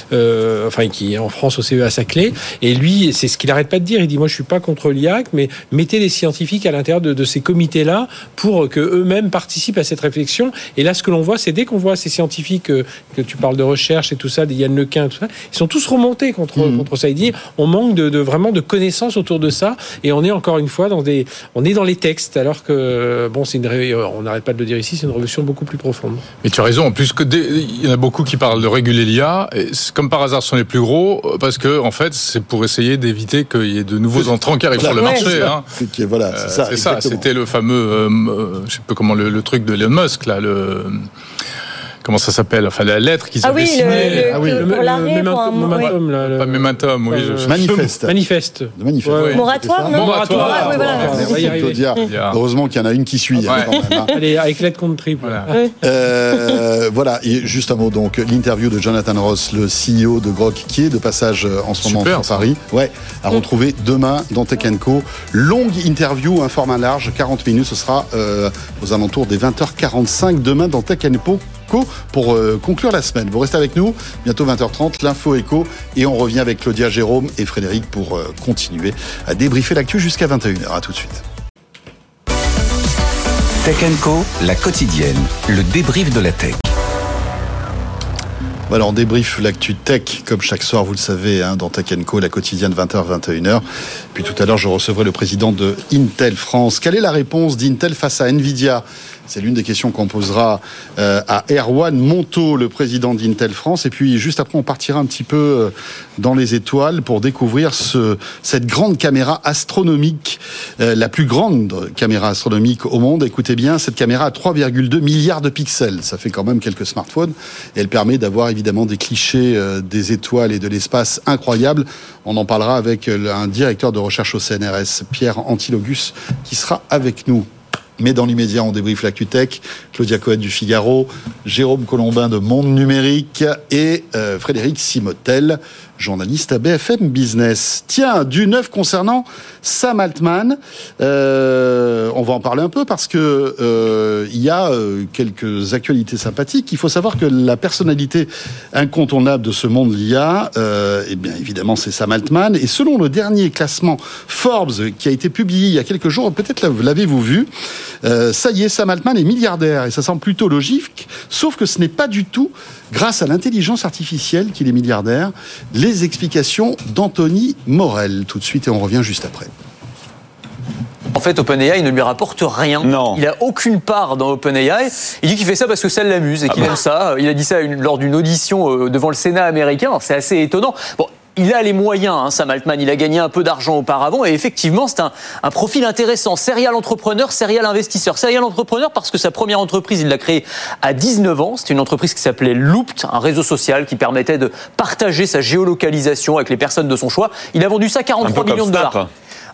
qui est en France au CEA Saclay, et lui, c'est ce qu'il arrête pas de dire. Il dit moi, je suis pas contre l'IAC, mais mettez les scientifiques à l'intérieur de ces comités-là pour que eux-mêmes participent à cette réflexion. Et là, ce que l'on voit, c'est dès qu'on voit ces scientifiques que tu parles de recherche et tout ça, des Yann Lequin, tout ça, ils sont tous remontés contre ça. Il dit on manque vraiment de connaissances autour de ça, et on est encore une fois dans les textes, alors que on n'arrête pas de le dire ici, c'est une révolution beaucoup plus profonde. Mais tu as raison, en plus il y en a beaucoup qui parlent de réguler l'IA, et comme par hasard ce sont les plus gros, parce que en fait c'est pour essayer d'éviter qu'il y ait de nouveaux entrants qui arrivent sur le marché. Voilà, c'est ça. C'était le fameux, je sais pas comment le truc de Elon Musk là, comment ça s'appelle? Enfin, la lettre qu'ils avaient signée. Le Momentum, oui. Manifeste. Moratoire, non? Moratoire, oui, voilà. Claudia, heureusement qu'il y en a une qui suit. Allez, avec lettre contre triple. Voilà, et juste un mot, donc, l'interview de Jonathan Ross, le CEO de Grok, qui est de passage en ce moment sur Paris. À retrouver demain dans Tech & Co. Longue interview, un format large, 40 minutes, ce sera aux alentours des 20h45 demain dans Tech & Co. Pour conclure la semaine. Vous restez avec nous, bientôt 20h30, l'info éco, et on revient avec Claudia, Jérôme et Frédéric pour continuer à débriefer l'actu jusqu'à 21h. À tout de suite. Tech & Co, la quotidienne, le débrief de la tech. Voilà, on débriefe l'actu tech, comme chaque soir, vous le savez, dans Tech & Co, la quotidienne 20h-21h. Puis tout à l'heure, je recevrai le président de Intel France. Quelle est la réponse d'Intel face à Nvidia ? C'est l'une des questions qu'on posera à Erwan Monteau, le président d'Intel France. Et puis, juste après, on partira un petit peu dans les étoiles pour découvrir cette grande caméra astronomique, la plus grande caméra astronomique au monde. Écoutez bien, cette caméra a 3,2 milliards de pixels. Ça fait quand même quelques smartphones. Et elle permet d'avoir évidemment des clichés des étoiles et de l'espace incroyables. On en parlera avec un directeur de recherche au CNRS, Pierre Antilogus, qui sera avec nous. Mais dans l'immédiat, on débriefe l'actu tech. Claudia Cohen du Figaro, Jérôme Colombin de Monde Numérique et Frédéric Simotel, journaliste à BFM Business. Tiens, du neuf concernant Sam Altman. On va en parler un peu parce que il y a quelques actualités sympathiques. Il faut savoir que la personnalité incontournable de ce monde l'IA, eh bien évidemment, c'est Sam Altman. Et selon le dernier classement Forbes qui a été publié il y a quelques jours, peut-être l'avez-vous vu, ça y est, Sam Altman est milliardaire et ça semble plutôt logique. Sauf que ce n'est pas du tout grâce à l'intelligence artificielle qu'il est milliardaire. Les explications d'Anthony Morel, tout de suite, et on revient juste après. En fait, OpenAI ne lui rapporte rien. Non. Il n'a aucune part dans OpenAI. Il dit qu'il fait ça parce que ça l'amuse et qu'il aime ça. Il a dit ça lors d'une audition devant le Sénat américain. Alors, c'est assez étonnant. Bon, il a les moyens, Sam Altman. Il a gagné un peu d'argent auparavant. Et effectivement, c'est un profil intéressant. Serial entrepreneur, serial investisseur. Serial entrepreneur parce que sa première entreprise, il l'a créée à 19 ans. C'était une entreprise qui s'appelait Looped, un réseau social qui permettait de partager sa géolocalisation avec les personnes de son choix. Il a vendu ça 43 millions de dollars.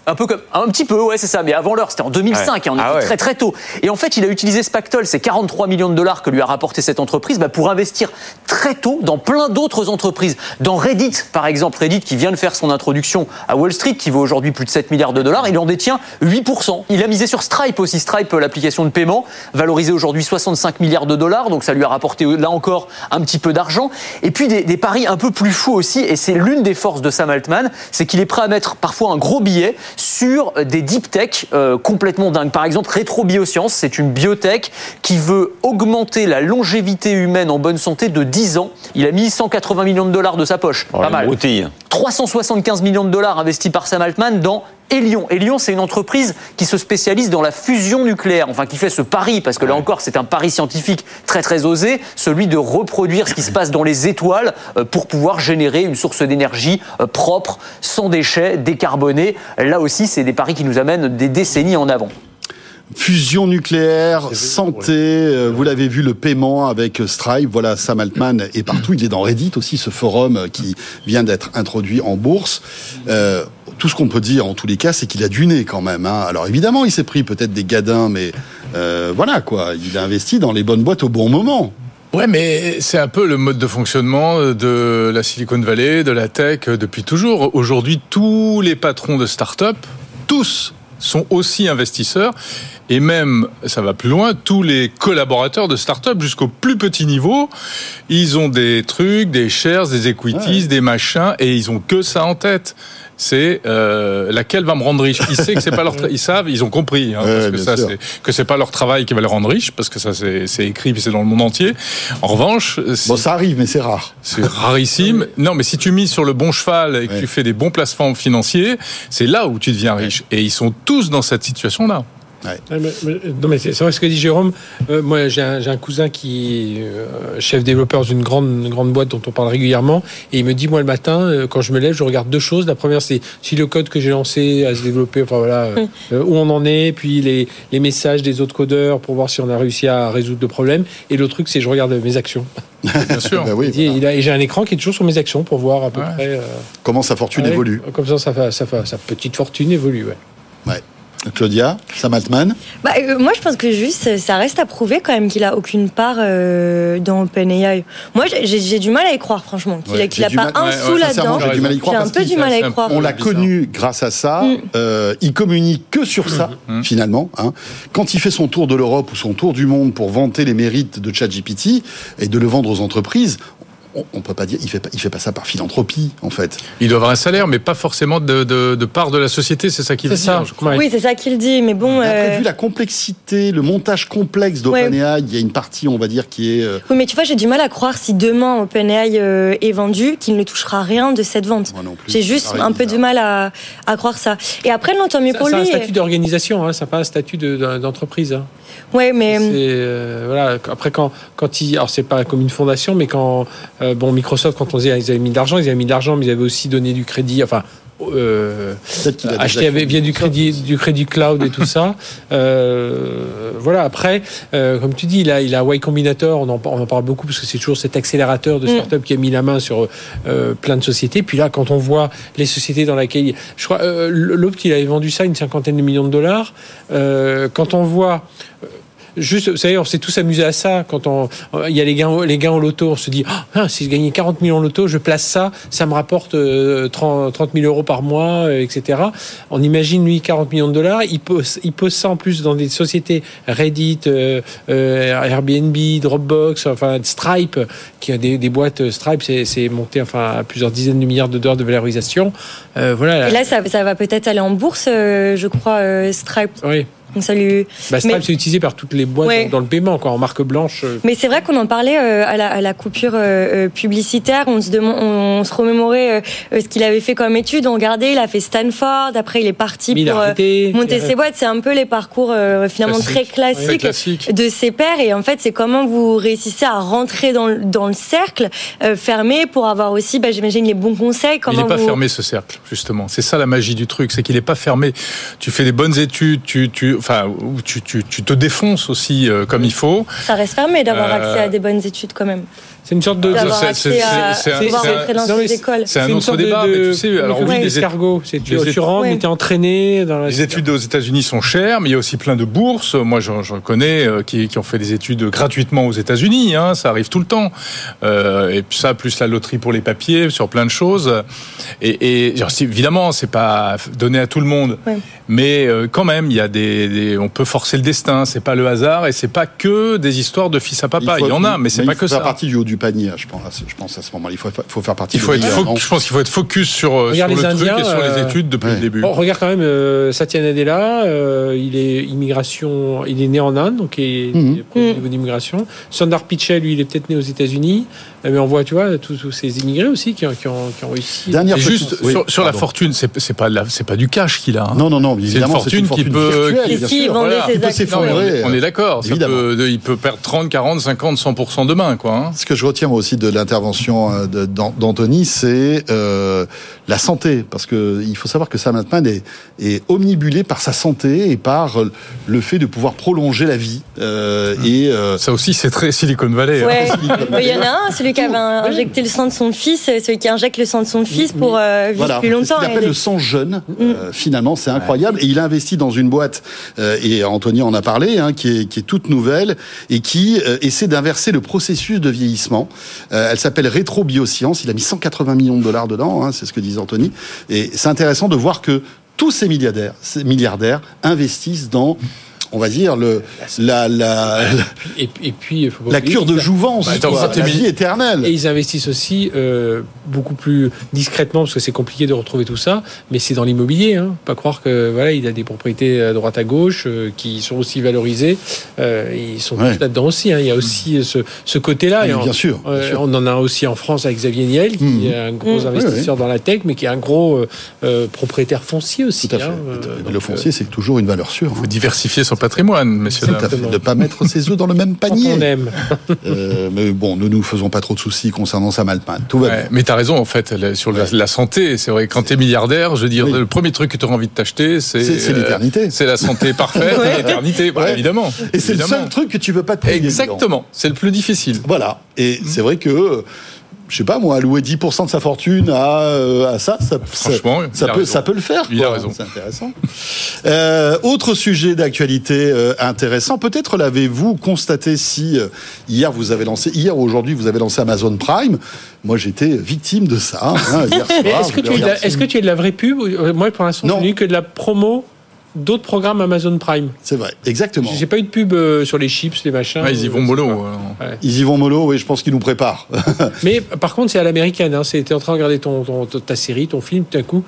Un petit peu, ouais, c'est ça, mais avant l'heure, c'était en 2005, on était très très tôt. Et en fait, il a utilisé ce pactole, ces 43 millions de dollars que lui a rapporté cette entreprise, pour investir très tôt dans plein d'autres entreprises. Dans Reddit, par exemple, Reddit qui vient de faire son introduction à Wall Street, qui vaut aujourd'hui plus de 7 milliards de dollars, il en détient 8%. Il a misé sur Stripe aussi, Stripe, l'application de paiement, valorisée aujourd'hui 65 milliards de dollars, donc ça lui a rapporté là encore un petit peu d'argent. Et puis des paris un peu plus fous aussi, et c'est l'une des forces de Sam Altman, c'est qu'il est prêt à mettre parfois un gros billet sur des deep tech complètement dingues. Par exemple, Retro Bioscience, c'est une biotech qui veut augmenter la longévité humaine en bonne santé de 10 ans. Il a mis 180 millions de dollars de sa poche. Pas mal. 375 millions de dollars investis par Sam Altman dans Elion. Elion, c'est une entreprise qui se spécialise dans la fusion nucléaire, enfin qui fait ce pari, parce que là encore, c'est un pari scientifique très très osé, celui de reproduire ce qui se passe dans les étoiles pour pouvoir générer une source d'énergie propre, sans déchets, décarbonée. Là aussi, c'est des paris qui nous amènent des décennies en avant. Fusion nucléaire, santé, vous l'avez vu, le paiement avec Stripe, voilà, Sam Altman est partout, il est dans Reddit aussi, ce forum qui vient d'être introduit en bourse. Tout ce qu'on peut dire en tous les cas, c'est qu'il a du nez quand même. Alors évidemment, il s'est pris peut-être des gadins, mais voilà quoi, il a investi dans les bonnes boîtes au bon moment. Ouais, mais c'est un peu le mode de fonctionnement de la Silicon Valley, de la tech depuis toujours. Aujourd'hui, tous les patrons de start-up, tous sont aussi investisseurs. Et même, ça va plus loin, tous les collaborateurs de start-up jusqu'au plus petit niveau, ils ont des trucs, des shares, des equities, des machins, et ils ont que ça en tête. C'est laquelle va me rendre riche. Ils savent que c'est pas leur ils savent, ils ont compris que c'est pas leur travail qui va les rendre riches, parce que ça c'est écrit, puis c'est dans le monde entier. En revanche, ça arrive, mais c'est rare. C'est rarissime. Non, mais si tu mises sur le bon cheval et que tu fais des bons placements financiers, c'est là où tu deviens riche. Et ils sont tous dans cette situation-là. Non, mais c'est vrai ce que dit Jérôme. Moi, j'ai un cousin qui est chef développeur d'une grande boîte dont on parle régulièrement, et il me dit, moi le matin, quand je me lève, je regarde deux choses. La première, c'est si le code que j'ai lancé a se développé, enfin voilà, où on en est, puis les messages des autres codeurs pour voir si on a réussi à résoudre le problème. Et l'autre truc, c'est je regarde mes actions. Bien sûr. Et j'ai un écran qui est toujours sur mes actions pour voir à peu près comment sa fortune évolue. Comme ça, sa petite fortune évolue. Ouais. Claudia, Sam Altman. Moi, je pense que juste, ça reste à prouver quand même qu'il a aucune part dans OpenAI. Moi, j'ai du mal à y croire, franchement, qu'il a pas un sou là-dedans. J'ai du mal à y croire. J'ai un peu du mal à y croire. On l'a connu grâce à ça. Il communique que sur ça, finalement. Quand il fait son tour de l'Europe ou son tour du monde pour vanter les mérites de ChatGPT et de le vendre aux entreprises, on peut pas dire, il fait pas ça par philanthropie, en fait. Il doit avoir un salaire, mais pas forcément de part de la société, c'est ça qu'il dit. Je crois. Oui, c'est ça qu'il dit, mais bon. Après, vu la complexité, le montage complexe d'OpenAI, il y a une partie, on va dire, qui est. Oui, mais tu vois, j'ai du mal à croire si demain OpenAI est vendu, qu'il ne touchera rien de cette vente. Moi non plus. J'ai juste un peu du mal à croire ça. Et après, non, tant mieux pour lui. C'est un statut d'organisation, c'est pas un statut d'entreprise. Ouais, mais voilà. Après, quand alors c'est pas comme une fondation, mais quand Microsoft, quand on disait ils avaient mis de l'argent, mais ils avaient aussi donné du crédit. Enfin, acheté via du crédit cloud et tout ça. Voilà. Après, comme tu dis, il a Y Combinator. On en parle beaucoup parce que c'est toujours cet accélérateur de start-up qui a mis la main sur plein de sociétés. Puis là, quand on voit les sociétés dans lesquelles, je crois, l'autre, il avait vendu ça une 50aine de millions de dollars. Quand on voit juste, vous savez, on s'est tous amusés à ça. Quand il y a les gains au loto, on se dit, si je gagnais 40 millions au loto, je place ça me rapporte 30 000 euros par mois, etc. On imagine, lui, 40 millions de dollars. Il pose ça en plus dans des sociétés Reddit, Airbnb, Dropbox, enfin Stripe, qui a des boîtes Stripe, c'est monté à plusieurs dizaines de milliards de dollars de valorisation. Voilà. Et là, ça va peut-être aller en bourse, je crois, Stripe. Oui. Donc ça lui... Stripe, c'est utilisé par toutes les boîtes dans le paiement, en marque blanche. Mais c'est vrai qu'on en parlait à la coupure publicitaire. On se remémorait ce qu'il avait fait comme étude. On regardait, il a fait Stanford. Après, il est parti pour monter ses boîtes. C'est un peu les parcours finalement très classiques de ses pairs. Et en fait, c'est comment vous réussissez à rentrer dans le cercle fermé pour avoir aussi, j'imagine, les bons conseils. Il n'est pas fermé, ce cercle, justement. C'est ça la magie du truc, c'est qu'il n'est pas fermé. Tu fais des bonnes études, tu te défonces aussi comme il faut. Ça reste fermé d'avoir accès à des bonnes études quand même. C'est une sorte de... C'est un autre débat, mais tu sais... Alors oui, l'escargot. Tu rentres, mais t'es entraîné dans les études aux États-Unis sont chères, mais il y a aussi plein de bourses. Moi, j'en connais qui ont fait des études gratuitement aux États-Unis. Ça arrive tout le temps. Et puis ça, plus la loterie pour les papiers, sur plein de choses. Et évidemment, c'est pas donné à tout le monde. Ouais. Mais quand même, il y a on peut forcer le destin. C'est pas le hasard et c'est pas que des histoires de fils à papa. Il y en a, mais c'est pas que ça. Il faut faire partie du haut du panier, je pense à ce moment-là. Il faut faire partie. Je pense qu'il faut être focus sur le Indiens, truc et sur les études depuis le début. On regarde quand même Satya Nadella. Il est né en Inde, donc il est au niveau d'immigration. Sundar Pichai, lui, il est peut-être né aux États-Unis. Mais on voit, tu vois, tous ces immigrés aussi qui ont réussi. Juste sur la fortune, c'est pas du cash qu'il a. Non, c'est une fortune qui peut s'effondrer. On est d'accord. Il peut perdre 30, 40, 50, 100% demain, quoi. Ce que je retiens aussi de l'intervention d'Anthony, c'est la santé, parce que il faut savoir que Sam Altman est omnibulé par sa santé et par le fait de pouvoir prolonger la vie. Ça aussi, c'est très Silicon Valley. Ouais. Il y en a un, celui qui avait injecté le sang de son fils, celui qui injecte le sang de son fils pour vivre plus longtemps. C'est ce qu'il appelle le sang jeune. Finalement, c'est incroyable. Et il a investi dans une boîte, et Anthony en a parlé, qui est toute nouvelle et qui essaie d'inverser le processus de vieillissement. Elle s'appelle Retro Bioscience. Il a mis 180 millions de dollars dedans, c'est ce que disait Anthony. Et c'est intéressant de voir que tous ces milliardaires investissent dans, on va dire, la cure de jouvence, la vie éternelle. Et ils investissent aussi beaucoup plus discrètement, parce que c'est compliqué de retrouver tout ça, mais c'est dans l'immobilier. Pas croire que il a des propriétés à droite à gauche qui sont aussi valorisées. Ils sont tous là-dedans aussi. Il y a aussi ce côté-là. Bien sûr. On en a aussi en France avec Xavier Niel, qui est un gros investisseur dans la tech, mais qui est un gros propriétaire foncier aussi. Tout à fait. Le foncier, c'est toujours une valeur sûre. Il faut diversifier son patrimoine, messieurs dames. De ne pas mettre ses œufs dans le même panier. On aime. Mais bon, ne nous faisons pas trop de soucis concernant Sam Altman. Tout va bien. Mais t'as raison, en fait, sur la santé. C'est vrai, quand t'es milliardaire, je veux dire, le premier truc que tu auras envie de t'acheter, c'est l'éternité. C'est la santé parfaite, l'éternité, évidemment. Et c'est le seul truc que tu veux pas te payer. Exactement. C'est le plus difficile. Voilà. Et c'est vrai que, je sais pas moi, allouer 10% de sa fortune à ça peut le faire. Il a raison. C'est intéressant. Autre sujet d'actualité intéressant, peut-être l'avez-vous constaté si hier ou aujourd'hui vous avez lancé Amazon Prime. Moi j'étais victime de ça hier soir. Est-ce que tu es de la vraie pub? Moi pour l'instant je n'ai eu que de la promo d'autres programmes Amazon Prime. C'est vrai, exactement. J'ai pas eu de pub sur les chips, les machins. Ils y vont mollo. Ils y vont mollo, oui, je pense qu'ils nous préparent. Mais par contre, c'est à l'américaine. T'es en train de regarder ta série, ton film, tout d'un coup,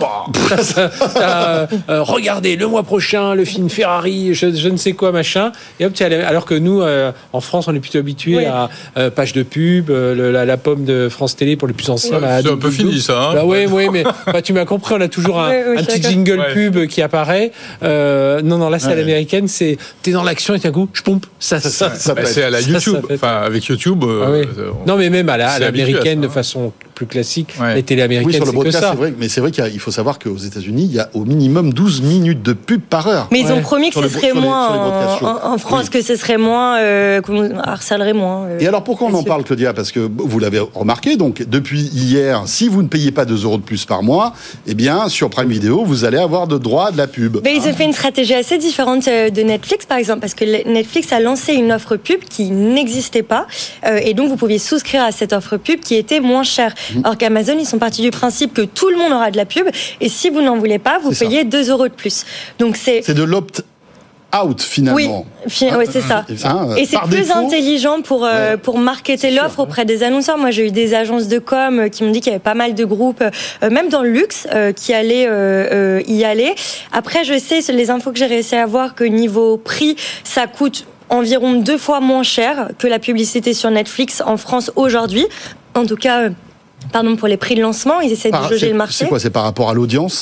regardez le mois prochain le film Ferrari, je ne sais quoi, machin. Et hop, alors que nous, en France, on est plutôt habitués à page de pub, la pomme de France Télé pour les plus anciens. C'est un peu fini ça. Oui, mais tu m'as compris, on a toujours un petit jingle pub qui apparaît. Non, là c'est à l'américaine, t'es dans l'action et d'un coup, je pompe. Ça c'est à la YouTube. Enfin, avec YouTube. Non, mais même à l'américaine de façon plus classique, les télé américaines, sur le c'est que ça. C'est vrai, mais c'est vrai qu'il faut savoir qu'aux États-Unis, il y a au minimum 12 minutes de pub par heure. Mais ils ont promis que ce serait moins en France, que ce serait moins, qu'on harcèlerait moins. Et alors pourquoi on en parle, Claudia? Parce que vous l'avez remarqué, donc depuis hier, si vous ne payez pas 2 € de plus par mois, eh bien sur Prime Video, vous allez avoir de droit à de la pub. Mais ils ont fait une stratégie assez différente de Netflix, par exemple, parce que Netflix a lancé une offre pub qui n'existait pas, et donc vous pouviez souscrire à cette offre pub qui était moins chère. Alors qu'Amazon, ils sont partis du principe que tout le monde aura de la pub, et si vous n'en voulez pas, vous payez 2 € de plus. Donc c'est de l'opt-out finalement. Oui, c'est ça. Et c'est plus intelligent pour marketer l'offre auprès des annonceurs. Moi, j'ai eu des agences de com qui m'ont dit qu'il y avait pas mal de groupes, même dans le luxe, qui allaient y aller. Après, je sais, les infos que j'ai réussi à avoir, que niveau prix, ça coûte environ 2 fois moins cher que la publicité sur Netflix en France aujourd'hui. En tout cas, pour les prix de lancement, ils essaient de jauger le marché. C'est quoi? C'est par rapport à l'audience?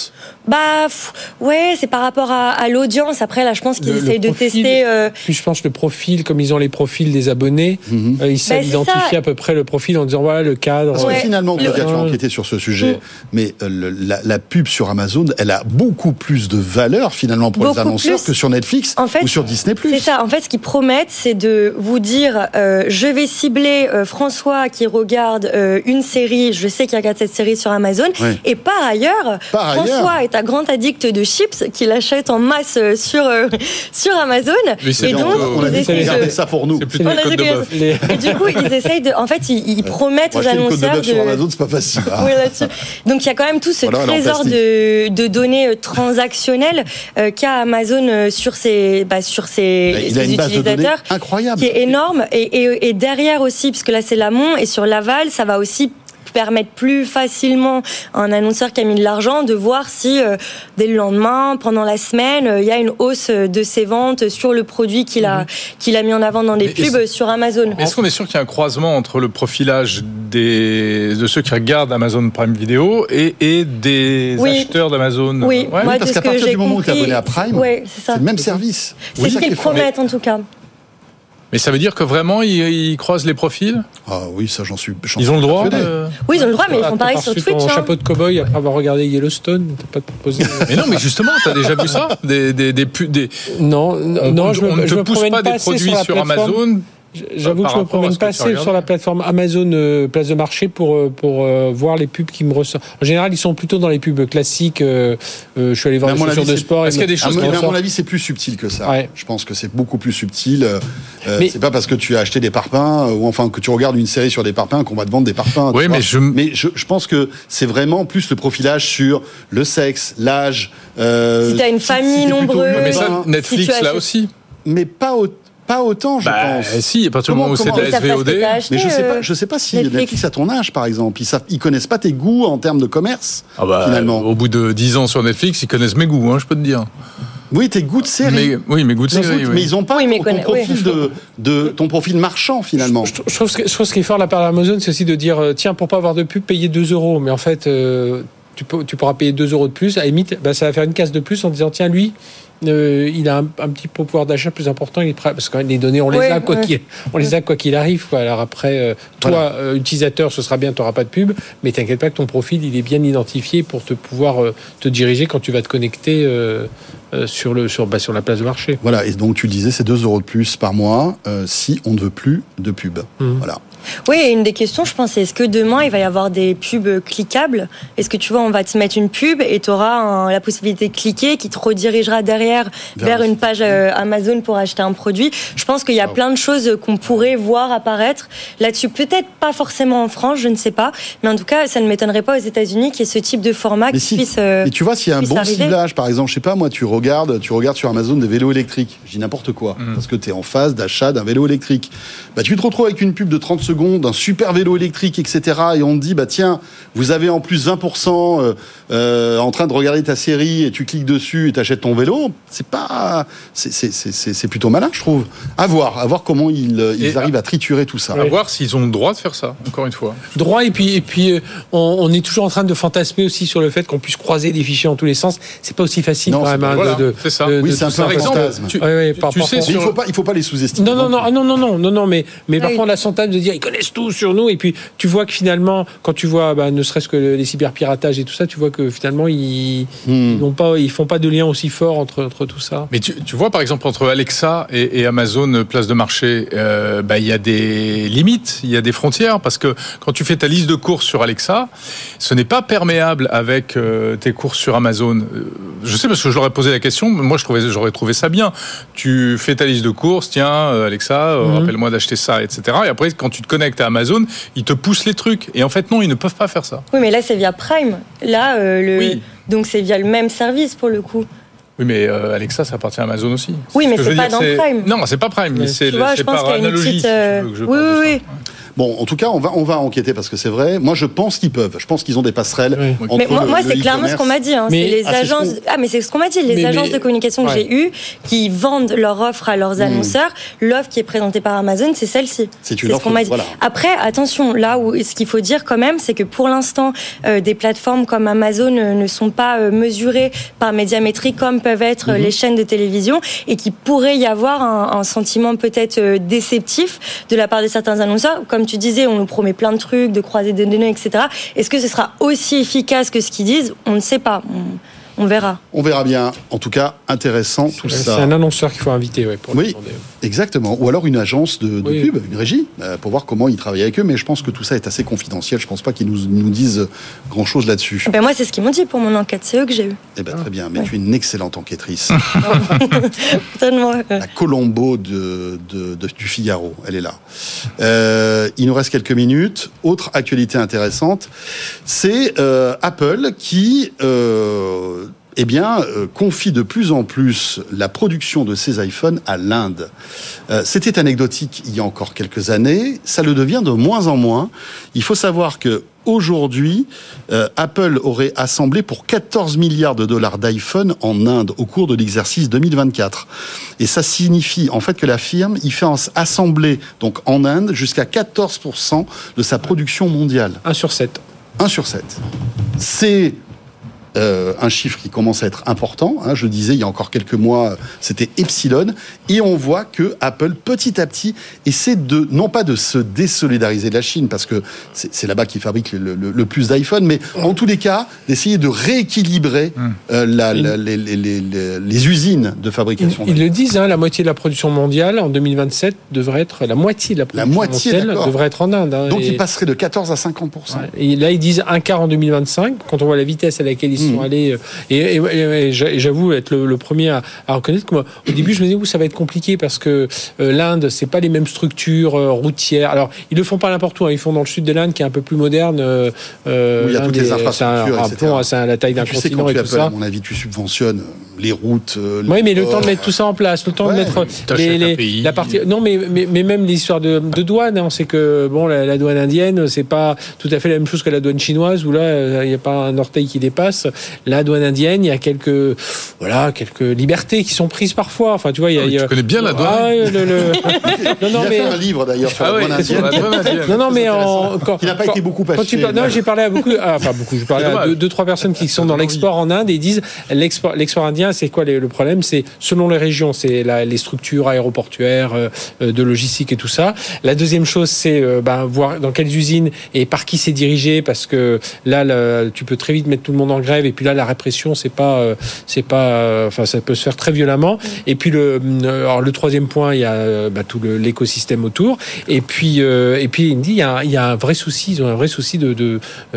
Ouais, c'est par rapport à l'audience. Après, là, je pense qu'ils essayent de tester. Puis je pense le profil, comme ils ont les profils des abonnés, ils savent identifier à peu près le profil en disant voilà le cadre. Parce que finalement, tu as enquêté sur ce sujet, mais la pub sur Amazon, elle a beaucoup plus de valeur finalement pour les annonceurs que sur Netflix ou sur Disney+. C'est ça. En fait, ce qu'ils promettent, c'est de vous dire je vais cibler François qui regarde une série. Je sais qu'il regarde cette série sur Amazon. Oui. Et par ailleurs, François est un grand addict de chips qu'il achète en masse sur Amazon. Et donc, on a dit qu'on regardait ça pour nous. C'est plutôt le code de bœuf. Et du coup, ils essayent de. En fait, ils promettent aux annonceurs. Le code de bœuf sur Amazon, c'est pas facile. Oui, là-dessus. Donc, il y a quand même tout ce trésor de données transactionnelles qu'a Amazon sur ses utilisateurs, incroyable, qui est énorme. Et derrière aussi, parce que là, c'est l'amont, et sur l'aval, ça va aussi permettre plus facilement à un annonceur qui a mis de l'argent de voir si dès le lendemain, pendant la semaine, il y a une hausse de ses ventes sur le produit qu'il a mis en avant dans des pubs sur Amazon. Est-ce qu'on est sûr qu'il y a un croisement entre le profilage de ceux qui regardent Amazon Prime Video et des acheteurs d'Amazon? Oui, moi, parce qu'à partir du moment où tu es abonné à Prime, c'est le même service. C'est ce qu'ils promettent en tout cas. Mais ça veut dire que vraiment, ils croisent les profils ? Ah oui, ça j'en suis Ils ont le droit Oui, ils ont le droit, mais ils font pareil sur Twitch. Ton chapeau de cow-boy après avoir regardé Yellowstone, t'as pas proposé. Mais non, mais justement, t'as déjà vu ça ? Non, on ne te pousse pas des produits sur Amazon. J'avoue que je ne me promène pas assez sur la plateforme Amazon Place de Marché pour voir les pubs qui me ressortent. En général, ils sont plutôt dans les pubs classiques. Je suis allé voir des chaussures de sport. Est-ce qu'il y a des choses à mon avis, c'est plus subtil que ça. Ouais. Je pense que c'est beaucoup plus subtil. C'est pas parce que tu as acheté des parpaings ou enfin que tu regardes une série sur des parpaings qu'on va te vendre des parpaings. Oui, mais je pense que c'est vraiment plus le profilage sur le sexe, l'âge. Si tu as une famille nombreuse. Mais ça, Netflix, là aussi. Mais pas autant, je pense. Si, à partir du moment où c'est de la SVOD. Mais je sais pas si Netflix à ton âge, par exemple, ils connaissent pas tes goûts en termes de commerce. Finalement. Au bout de 10 ans sur Netflix, ils connaissent mes goûts, je peux te dire. Oui, tes goûts de série. Mes goûts de série. Mais ils n'ont pas ton profil marchand, finalement. Je trouve ce qui est fort de la part d'Amazon, c'est aussi de dire tiens, pour pas avoir de pub, payez 2 €. Mais en fait, tu pourras payer 2 € de plus. À la limite, ça va faire une case de plus en disant tiens, lui. Il a un petit pouvoir d'achat plus important, il est prêt, parce que les données on les a quoi qu'il arrive. Alors après, toi utilisateur, ce sera bien, tu n'auras pas de pub, mais t'inquiète pas que ton profil il est bien identifié pour te pouvoir te diriger quand tu vas te connecter sur la place de marché. Voilà, et donc tu le disais, c'est 2 € de plus par mois si on ne veut plus de pub. Voilà. Oui, et une des questions, je pense, c'est est-ce que demain, il va y avoir des pubs cliquables ? Est-ce que tu vois, on va te mettre une pub et tu auras la possibilité de cliquer qui te redirigera derrière vers une page Amazon pour acheter un produit ? Je pense qu'il y a plein de choses qu'on pourrait voir apparaître là-dessus. Peut-être pas forcément en France, je ne sais pas. Mais en tout cas, ça ne m'étonnerait pas aux États-Unis qu'il y ait ce type de format qui puisse et tu vois, s'il y a un bon ciblage, par exemple, je sais pas, moi, tu regardes sur Amazon des vélos électriques. Je dis n'importe quoi. Parce que tu es en phase d'achat d'un vélo électrique. Tu te retrouves avec une pub de 30 secondes d'un super vélo électrique, etc. Et on te dit, tiens, vous avez en plus 20% en train de regarder ta série et tu cliques dessus et t'achètes ton vélo. C'est plutôt malin, je trouve. À voir comment ils arrivent à triturer tout ça. À voir s'ils ont le droit de faire ça, encore une fois. Droit, et puis on est toujours en train de fantasmer aussi sur le fait qu'on puisse croiser des fichiers en tous les sens. C'est pas aussi facile quand même. C'est ça. Oui, c'est un peu un fantasme. Tu sais, il faut pas les sous-estimer. Non, mais par contre, la sentence de dire ils connaissent tout sur nous, et puis tu vois que finalement, quand tu vois ne serait-ce que les cyberpiratages et tout ça, tu vois que finalement ils font pas de lien aussi fort entre tout ça. Mais tu vois, par exemple, entre Alexa et Amazon Place de Marché, il y a des limites, il y a des frontières, parce que quand tu fais ta liste de courses sur Alexa, ce n'est pas perméable avec tes courses sur Amazon. Je sais, parce que je leur ai posé la question, moi j'aurais trouvé ça bien. Tu fais ta liste de courses, tiens, Alexa, rappelle-moi d'acheter ça, etc. Et après, quand tu te connectes à Amazon, ils te poussent les trucs. Et en fait, non, ils ne peuvent pas faire ça. Oui, mais là, c'est via Prime. Là, donc c'est via le même service pour le coup. Oui, mais Alexa, ça appartient à Amazon aussi. Oui, mais c'est pas dans Prime. Non, c'est pas Prime, mais c'est par analogie. Oui. Bon, en tout cas, on va enquêter parce que c'est vrai. Moi, je pense qu'ils peuvent. Je pense qu'ils ont des passerelles. Oui. Entre moi, c'est clairement ce qu'on m'a dit. C'est les agences. Mais c'est ce qu'on m'a dit. Les agences de communication que j'ai eues qui vendent leur offre à leurs annonceurs. L'offre qui est présentée par Amazon, c'est celle-ci. C'est ce qu'on m'a dit. Voilà. Après, attention, là où ce qu'il faut dire quand même, c'est que pour l'instant, des plateformes comme Amazon ne sont pas mesurées par Médiamétrie comme peuvent être les chaînes de télévision et qu'il pourrait y avoir un sentiment peut-être déceptif de la part de certains annonceurs. Comme tu disais, on nous promet plein de trucs, de croiser des données, etc. Est-ce que ce sera aussi efficace que ce qu'ils disent ? On ne sait pas. On verra. On verra bien. En tout cas, intéressant tout ça. C'est un annonceur qu'il faut inviter, pour oui, exactement. Ou alors une agence de pub, une régie, pour voir comment ils travaillent avec eux. Mais je pense que tout ça est assez confidentiel. Je ne pense pas qu'ils nous disent grand-chose là-dessus. Moi, c'est ce qu'ils m'ont dit pour mon enquête. C'est eux que j'ai eu. Très bien. Mais tu es une excellente enquêtrice. La Colombo du Figaro. Elle est là. Il nous reste quelques minutes. Autre actualité intéressante, c'est Apple qui... confie de plus en plus la production de ses iPhones à l'Inde. C'était anecdotique il y a encore quelques années, ça le devient de moins en moins. Il faut savoir que aujourd'hui, Apple aurait assemblé pour 14 milliards de dollars d'iPhone en Inde au cours de l'exercice 2024. Et ça signifie en fait que la firme y fait assembler donc en Inde jusqu'à 14% de sa production mondiale. 1 sur 7. 1 sur 7. C'est un chiffre qui commence à être important. Je disais, il y a encore quelques mois, c'était Epsilon. Et on voit que Apple, petit à petit, essaie non pas de se désolidariser de la Chine, parce que c'est là-bas qu'ils fabriquent le plus d'iPhone, mais en tous les cas, d'essayer de rééquilibrer les usines de fabrication. Ils le disent, la moitié de la production mondiale en 2027 devrait être la moitié de la production mondiale devrait être en Inde. Donc ils passeraient de 14 à 50%. Et là, ils disent un quart en 2025. Quand on voit la vitesse à laquelle ils sont allés, et j'avoue être le premier à reconnaître que moi, au début, je me disais ça va être compliqué parce que l'Inde, c'est pas les mêmes structures routières. Alors, ils le font pas n'importe où. Ils font dans le sud de l'Inde, qui est un peu plus moderne. Où il y a toutes les infrastructures, etc. C'est la taille d'un continent et tout ça. À mon avis, tu subventionnes les routes. Oui, mais le temps de mettre tout ça en place, le temps de mettre la partie. Non, mais même l'histoire de douane. On sait que la douane indienne, c'est pas tout à fait la même chose que la douane chinoise où là, il n'y a pas un orteil qui dépasse. La douane indienne, il y a quelques libertés qui sont prises parfois. Enfin, tu vois, tu connais bien la douane. Il a fait un livre d'ailleurs sur la douane indienne. Non, mais qui n'a pas été beaucoup acheté. Non, j'ai parlé à beaucoup. J'ai parlé à 2-3 personnes qui sont dans l'export en Inde et ils disent l'export indien, c'est quoi le problème ? C'est selon les régions, c'est les structures aéroportuaires, de logistique et tout ça. La deuxième chose, c'est voir dans quelles usines et par qui c'est dirigé, parce que là, tu peux très vite mettre tout le monde en grève. Et puis là, la répression, ça peut se faire très violemment. Et puis le troisième point, il y a tout l'écosystème autour. Et puis il me dit, il y a un vrai souci. Ils ont un vrai souci de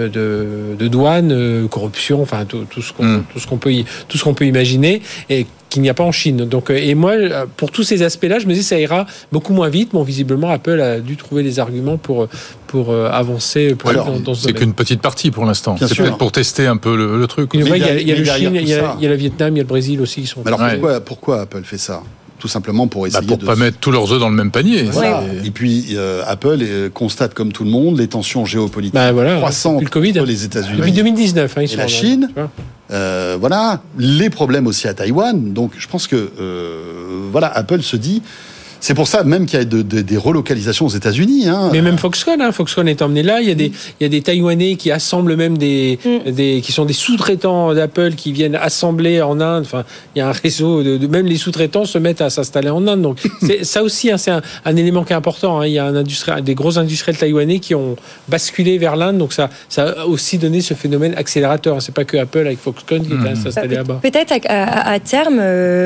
douane, corruption, enfin tout ce qu'on peut imaginer. Et qu'il n'y a pas en Chine. Donc, et moi, pour tous ces aspects-là, je me dis ça ira beaucoup moins vite. Bon, visiblement, Apple a dû trouver des arguments pour avancer dans ce domaine. C'est qu'une petite partie pour l'instant. C'est peut-être pour tester un peu le truc. Il y a le Chine, il y a le Vietnam, il y a le Brésil aussi qui sont... Mais alors pourquoi Apple fait ça ? Tout simplement pour essayer pour pas mettre tous leurs œufs dans le même panier. Voilà. Et puis Apple constate comme tout le monde les tensions géopolitiques croissantes entre les États-Unis depuis 2019 et la Chine. Les problèmes aussi à Taïwan. Donc je pense que Apple se dit. C'est pour ça même qu'il y a des relocalisations aux États-Unis. Mais même Foxconn, Foxconn est emmené là. Il y a des Taïwanais qui assemblent même qui sont des sous-traitants d'Apple qui viennent assembler en Inde. Enfin, il y a un réseau même les sous-traitants se mettent à s'installer en Inde. Donc ça aussi, c'est un élément qui est important. Il y a des gros industriels taïwanais qui ont basculé vers l'Inde. Donc ça a aussi donné ce phénomène accélérateur. C'est pas que Apple avec Foxconn qui est s'installer là-bas. Peut-être à terme,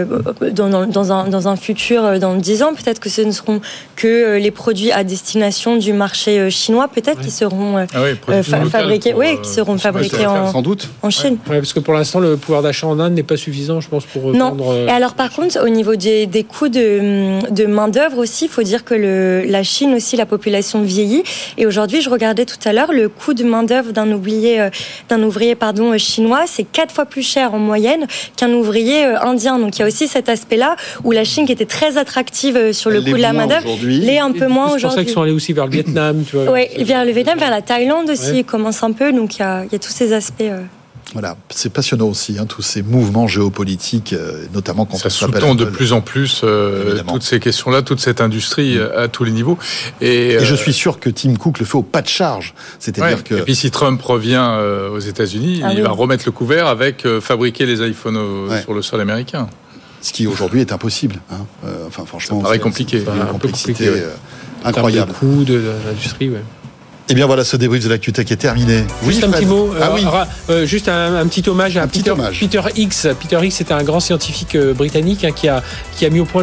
dans un futur, dans 10 ans, peut-être que ce ne seront que les produits à destination du marché chinois, peut-être qui seront fabriqués, qui seront fabriqués sans doute en Chine. Parce que pour l'instant, le pouvoir d'achat en Inde n'est pas suffisant, je pense, pour vendre. Et alors, par contre, au niveau des coûts de main d'œuvre aussi, il faut dire que la Chine aussi, la population vieillit. Et aujourd'hui, je regardais tout à l'heure, le coût de main d'œuvre d'un ouvrier chinois, c'est 4 fois plus cher en moyenne qu'un ouvrier indien. Donc, il y a aussi cet aspect-là où la Chine, qui était très attractive le coût de la main-d'œuvre. L'est un peu moins aujourd'hui. C'est pour ça qu'ils sont allés aussi vers le Vietnam, tu vois. Oui, vers le Vietnam, vers la Thaïlande aussi, ils commencent un peu, donc il y a tous ces aspects. Voilà, c'est passionnant aussi, tous ces mouvements géopolitiques, notamment quand ça sous-tend de plus en plus toutes ces questions-là, toute cette industrie à tous les niveaux. Et je suis sûr que Tim Cook le fait au pas de charge. C'est-à-dire que... Et puis si Trump revient aux États-Unis, il va remettre le couvert avec fabriquer les iPhones sur le sol américain. Ce qui aujourd'hui est impossible. Franchement, ça paraît compliqué. C'est une complexité incroyable. Le coût de l'industrie, Eh bien voilà, ce débrief de l'Actu Tech est terminé. Juste un petit mot, juste un petit hommage à Peter Higgs. Peter Higgs, c'était un grand scientifique britannique qui a mis au point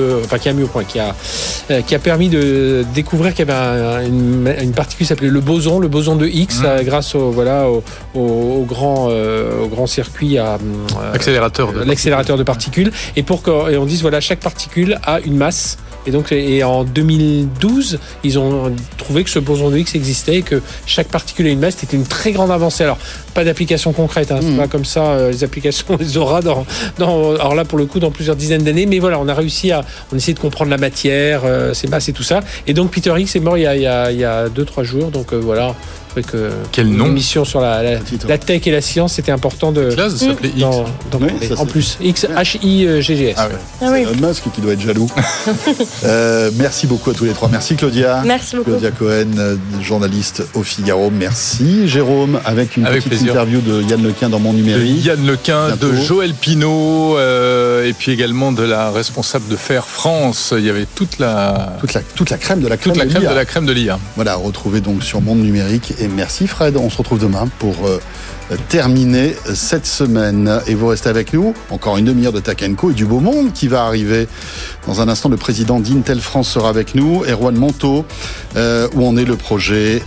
qui a permis de découvrir qu'il y avait une particule qui s'appelait le boson de Higgs, grâce au grand circuit à l'accélérateur de particules. Et on dise chaque particule a une masse. Et en 2012, ils ont trouvé que ce boson de Higgs existait et que chaque particule a une masse. C'était une très grande avancée. Alors, pas d'application concrète, c'est pas comme ça, les applications, on les aura alors là, pour le coup, dans plusieurs dizaines d'années. Mais voilà, on a réussi on essaie de comprendre la matière, ses masses et tout ça. Et donc, Peter Higgs est mort il y a 2-3 jours. Donc, voilà. Quel nom ? Une mission sur la tech et la science, c'était important de. La classe s'appelait X. En plus, X, H-I-G-G-S. C'est Elon Musk qui doit être jaloux. Merci beaucoup à tous les trois. Merci Claudia. Merci beaucoup. Claudia Cohen, journaliste au Figaro. Merci Jérôme, avec une petite interview de Yann Lequin dans Mon Numérique. Yann Lequin, de Joël Pinault, et puis également de la responsable de Faire France. Il y avait toute la crème de la crème de l'IA. Voilà, retrouvez donc sur Monde Numérique. Et merci Fred, on se retrouve demain pour terminer cette semaine. Et vous restez avec nous, encore une demi-heure de Tech & Co et du beau monde qui va arriver. Dans un instant, le président d'Intel France sera avec nous, Erwan Monteau, où en est le projet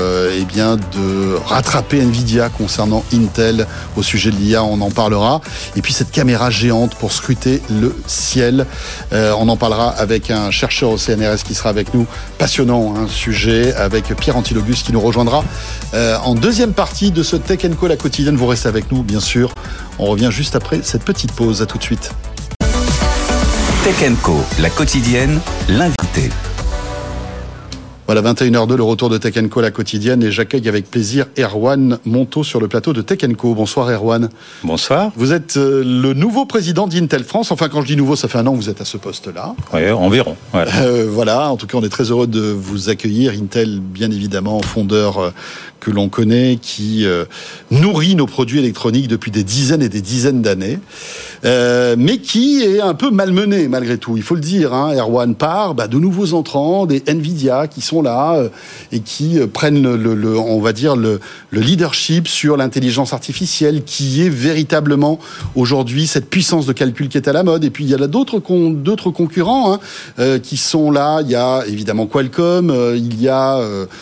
de rattraper Nvidia concernant Intel au sujet de l'IA, on en parlera. Et puis cette caméra géante pour scruter le ciel, on en parlera avec un chercheur au CNRS qui sera avec nous. Passionnant sujet avec Pierre Antilogus qui nous rejoindra en deuxième partie de ce Tech & Co la quotidienne. Vous restez avec nous, bien sûr. On revient juste après cette petite pause. À tout de suite. Tech & Co, la quotidienne, l'invité. Voilà, 21h02, le retour de Tech & Co, la quotidienne, et j'accueille avec plaisir Erwan Monteau sur le plateau de Tech & Co. Bonsoir Erwan. Bonsoir. Vous êtes le nouveau président d'Intel France. Enfin, quand je dis nouveau, ça fait 1 an que vous êtes à ce poste-là. Oui, environ. Voilà, en tout cas, on est très heureux de vous accueillir. Intel, bien évidemment, fondeur que l'on connaît, qui nourrit nos produits électroniques depuis des dizaines et des dizaines d'années, mais qui est un peu malmené malgré tout. Il faut le dire, Erwan, par de nouveaux entrants, des Nvidia qui sont là et qui prennent on va dire le leadership sur l'intelligence artificielle, qui est véritablement aujourd'hui cette puissance de calcul qui est à la mode. Et puis il y a là d'autres concurrents qui sont là. Il y a évidemment Qualcomm, il y a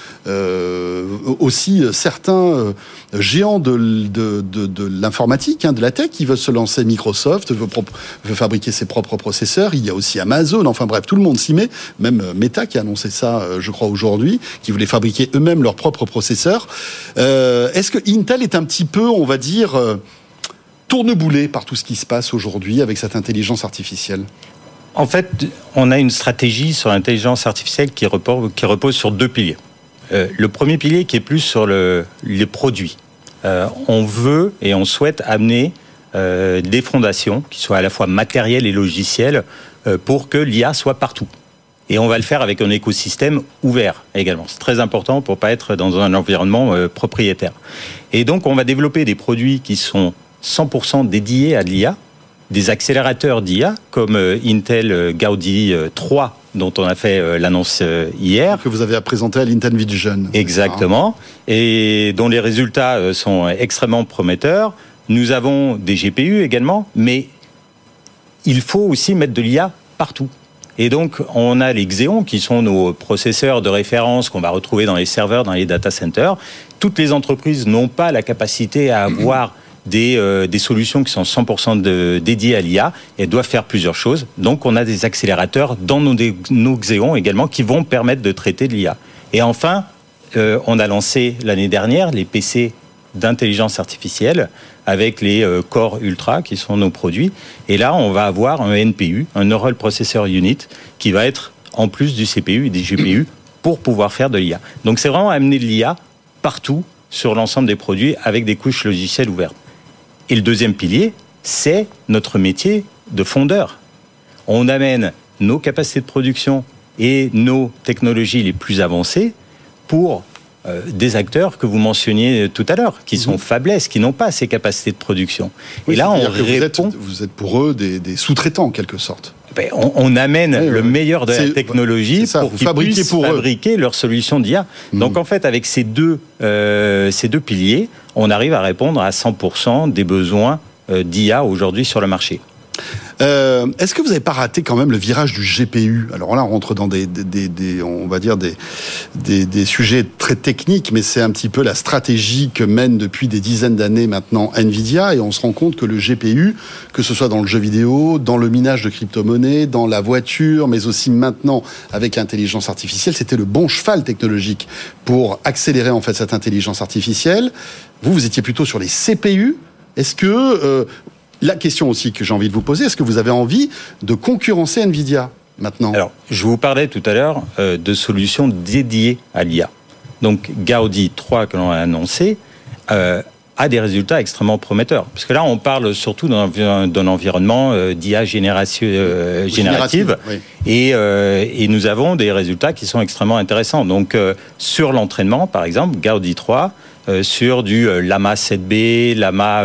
aussi certains géants de l'informatique, de la tech, qui veulent se lancer. Microsoft veut fabriquer ses propres processeurs. Il y a aussi Amazon. Enfin bref, tout le monde s'y met. Même Meta qui a annoncé ça, je crois, aujourd'hui, qui voulait fabriquer eux-mêmes leurs propres processeurs. Est-ce que Intel est un petit peu, on va dire, tourneboulé par tout ce qui se passe aujourd'hui avec cette intelligence artificielle ? En fait, on a une stratégie sur l'intelligence artificielle qui repose sur 2 piliers. Le premier pilier qui est plus sur les produits. On veut et on souhaite amener des fondations qui soient à la fois matérielles et logicielles pour que l'IA soit partout. Et on va le faire avec un écosystème ouvert également. C'est très important pour ne pas être dans un environnement propriétaire. Et donc, on va développer des produits qui sont 100% dédiés à l'IA, des accélérateurs d'IA comme Intel Gaudi 3, dont on a fait l'annonce hier. Que vous avez présenté à l'Intel Vision. Exactement. Et dont les résultats sont extrêmement prometteurs. Nous avons des GPU également, mais il faut aussi mettre de l'IA partout. Et donc, on a les Xeon, qui sont nos processeurs de référence qu'on va retrouver dans les serveurs, dans les data centers. Toutes les entreprises n'ont pas la capacité à avoir des solutions qui sont 100% dédiées à l'IA et doivent faire plusieurs choses. Donc, on a des accélérateurs dans nos Xeon également qui vont permettre de traiter de l'IA. Et enfin, on a lancé l'année dernière les PC d'intelligence artificielle avec les Core Ultra, qui sont nos produits. Et là, on va avoir un NPU, un Neural Processor Unit, qui va être en plus du CPU et des GPU pour pouvoir faire de l'IA. Donc c'est vraiment amener de l'IA partout sur l'ensemble des produits avec des couches logicielles ouvertes. Et le deuxième pilier, c'est notre métier de fondeur. On amène nos capacités de production et nos technologies les plus avancées pour des acteurs que vous mentionniez tout à l'heure, qui sont fablesses, qui n'ont pas ces capacités de production. Oui, et là, on répond... Vous êtes pour eux des sous-traitants, en quelque sorte. On amène le meilleur de la technologie pour qu'ils puissent fabriquer leurs solutions d'IA. Donc en fait, avec ces deux piliers, on arrive à répondre à 100% des besoins d'IA aujourd'hui sur le marché. Est-ce que vous n'avez pas raté quand même le virage du GPU? Alors là, on rentre dans on va dire des sujets très techniques, mais c'est un petit peu la stratégie que mène depuis des dizaines d'années maintenant Nvidia, et on se rend compte que le GPU, que ce soit dans le jeu vidéo, dans le minage de crypto-monnaies, dans la voiture, mais aussi maintenant avec l'intelligence artificielle, c'était le bon cheval technologique pour accélérer en fait cette intelligence artificielle. Vous étiez plutôt sur les CPU. Est-ce que la question aussi que j'ai envie de vous poser, est-ce que vous avez envie de concurrencer Nvidia maintenant? Alors, je vous parlais tout à l'heure de solutions dédiées à l'IA. Donc, Gaudi 3, que l'on a annoncé, a des résultats extrêmement prometteurs. Parce que là, on parle surtout d'un environnement d'IA générative. Oui. Et nous avons des résultats qui sont extrêmement intéressants. Donc, sur l'entraînement, par exemple, Gaudi 3... sur du Llama 7B, Llama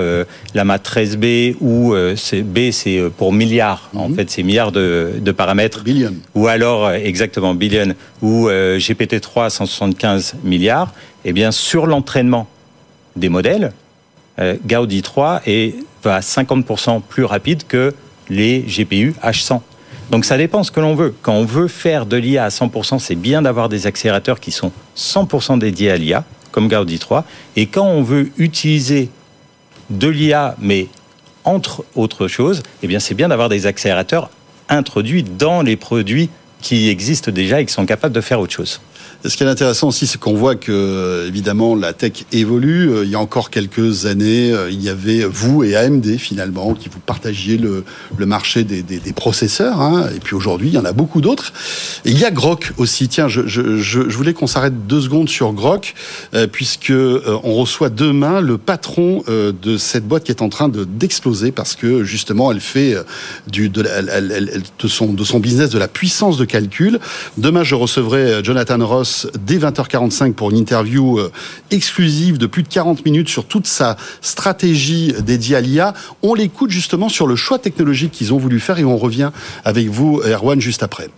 13B, ou B c'est pour milliards, en fait c'est milliards de paramètres. Billion. Ou alors, exactement, billion, ou GPT-3 175 milliards, et bien sur l'entraînement des modèles, Gaudi 3 va 50% plus rapide que les GPU H100. Donc ça dépend ce que l'on veut. Quand on veut faire de l'IA à 100%, c'est bien d'avoir des accélérateurs qui sont 100% dédiés à l'IA, comme Gaudi 3, et quand on veut utiliser de l'IA, mais entre autres choses, eh bien c'est bien d'avoir des accélérateurs introduits dans les produits qui existent déjà et qui sont capables de faire autre chose. Ce qui est intéressant aussi, c'est qu'on voit que, évidemment, la tech évolue. Il y a encore quelques années, il y avait vous et AMD, finalement, qui vous partagiez le marché des processeurs. Hein. Et puis aujourd'hui, il y en a beaucoup d'autres. Et il y a Groq aussi. Tiens, je voulais qu'on s'arrête 2 secondes sur Groq, puisque on reçoit demain le patron de cette boîte qui est en train d'exploser, parce que, justement, elle fait de son business de la puissance de calcul. Demain, je recevrai Jonathan Ross dès 20h45 pour une interview exclusive de plus de 40 minutes sur toute sa stratégie dédiée à l'IA. On l'écoute justement sur le choix technologique qu'ils ont voulu faire, et on revient avec vous, Erwan, juste après.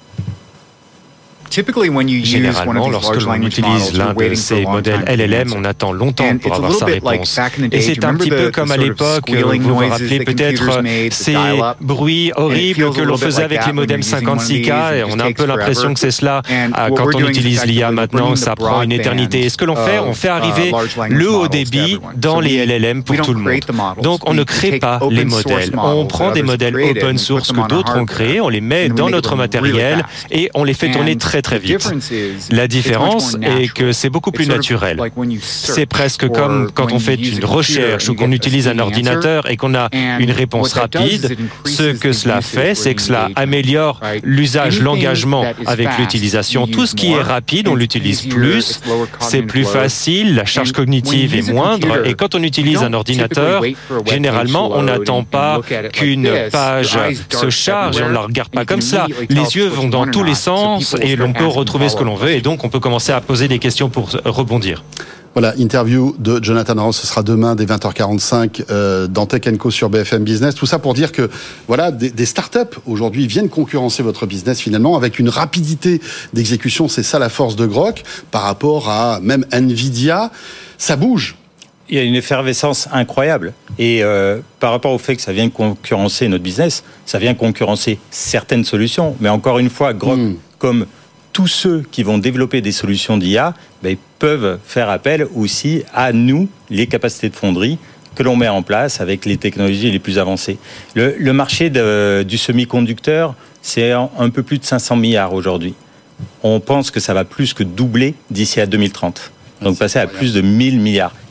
Généralement, lorsque l'on utilise l'un de ces modèles LLM, on attend longtemps pour avoir sa réponse. Et c'est un petit peu comme à l'époque, vous vous rappelez peut-être ces bruits horribles que l'on faisait avec les modems 56K, et on a un peu l'impression que c'est cela quand on utilise l'IA maintenant, ça prend une éternité. Et ce que l'on fait, on fait arriver le haut débit dans les LLM pour tout le monde. Donc on ne crée pas les modèles. On prend des modèles open source que d'autres ont créés, on les met dans notre matériel et on les fait tourner très vite. La différence est que c'est beaucoup plus naturel. C'est presque comme quand on fait une recherche ou qu'on utilise un ordinateur et qu'on a une réponse rapide. Ce que cela fait, c'est que cela améliore l'usage, l'engagement avec l'utilisation. Tout ce qui est rapide, on l'utilise plus, c'est plus facile, la charge cognitive est moindre, et quand on utilise un ordinateur, généralement, on n'attend pas qu'une page se charge et on ne la regarde pas comme ça. Les yeux vont dans tous les sens et l'on peut retrouver ce que l'on veut, et donc on peut commencer à poser des questions pour rebondir. Voilà, interview de Jonathan Ross, ce sera demain dès 20h45 dans Tech & Co sur BFM Business. Tout ça pour dire que voilà, des startups aujourd'hui viennent concurrencer votre business finalement avec une rapidité d'exécution. C'est ça la force de Groq par rapport à même Nvidia. Ça bouge. Il y a une effervescence incroyable. Et par rapport au fait que ça vient concurrencer notre business, ça vient concurrencer certaines solutions. Mais encore une fois, Groq, comme tous ceux qui vont développer des solutions d'IA, peuvent faire appel aussi à nous, les capacités de fonderie que l'on met en place avec les technologies les plus avancées. Le marché du semi-conducteur, c'est un peu plus de 500 milliards aujourd'hui. On pense que ça va plus que doubler d'ici à 2030. Donc passer à plus de 1000 milliards.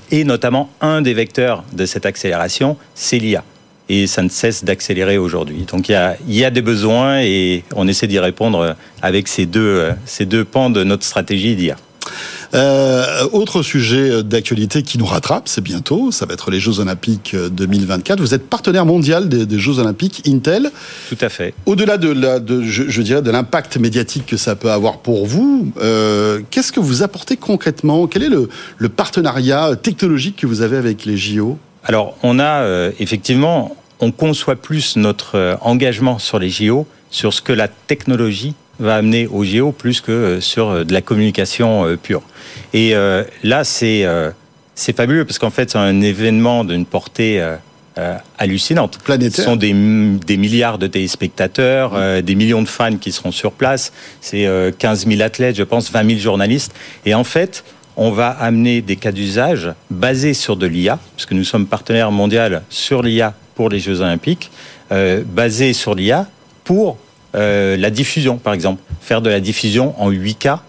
Et notamment, un des vecteurs de cette accélération, c'est l'IA. Et ça ne cesse d'accélérer aujourd'hui. Donc il y a des besoins et on essaie d'y répondre avec ces deux pans de notre stratégie d'IA. Autre sujet d'actualité qui nous rattrape, c'est bientôt, ça va être les Jeux Olympiques 2024. Vous êtes partenaire mondial des Jeux Olympiques Intel. Tout à fait. Au-delà je dirais de l'impact médiatique que ça peut avoir pour vous, qu'est-ce que vous apportez concrètement ? Quel est le partenariat technologique que vous avez avec les JO ? Alors, on a effectivement, on conçoit plus notre engagement sur les JO, sur ce que la technologie va amener aux JO, plus que sur de la communication pure. Et là, c'est fabuleux, parce qu'en fait, c'est un événement d'une portée hallucinante. Planétaire. Ce sont des milliards de téléspectateurs, des millions de fans qui seront sur place, c'est 15 000 athlètes, je pense, 20 000 journalistes. Et en fait, on va amener des cas d'usage basés sur de l'IA, puisque nous sommes partenaires mondiaux sur l'IA pour les Jeux Olympiques, basés sur l'IA pour la diffusion, par exemple. Faire de la diffusion en 8K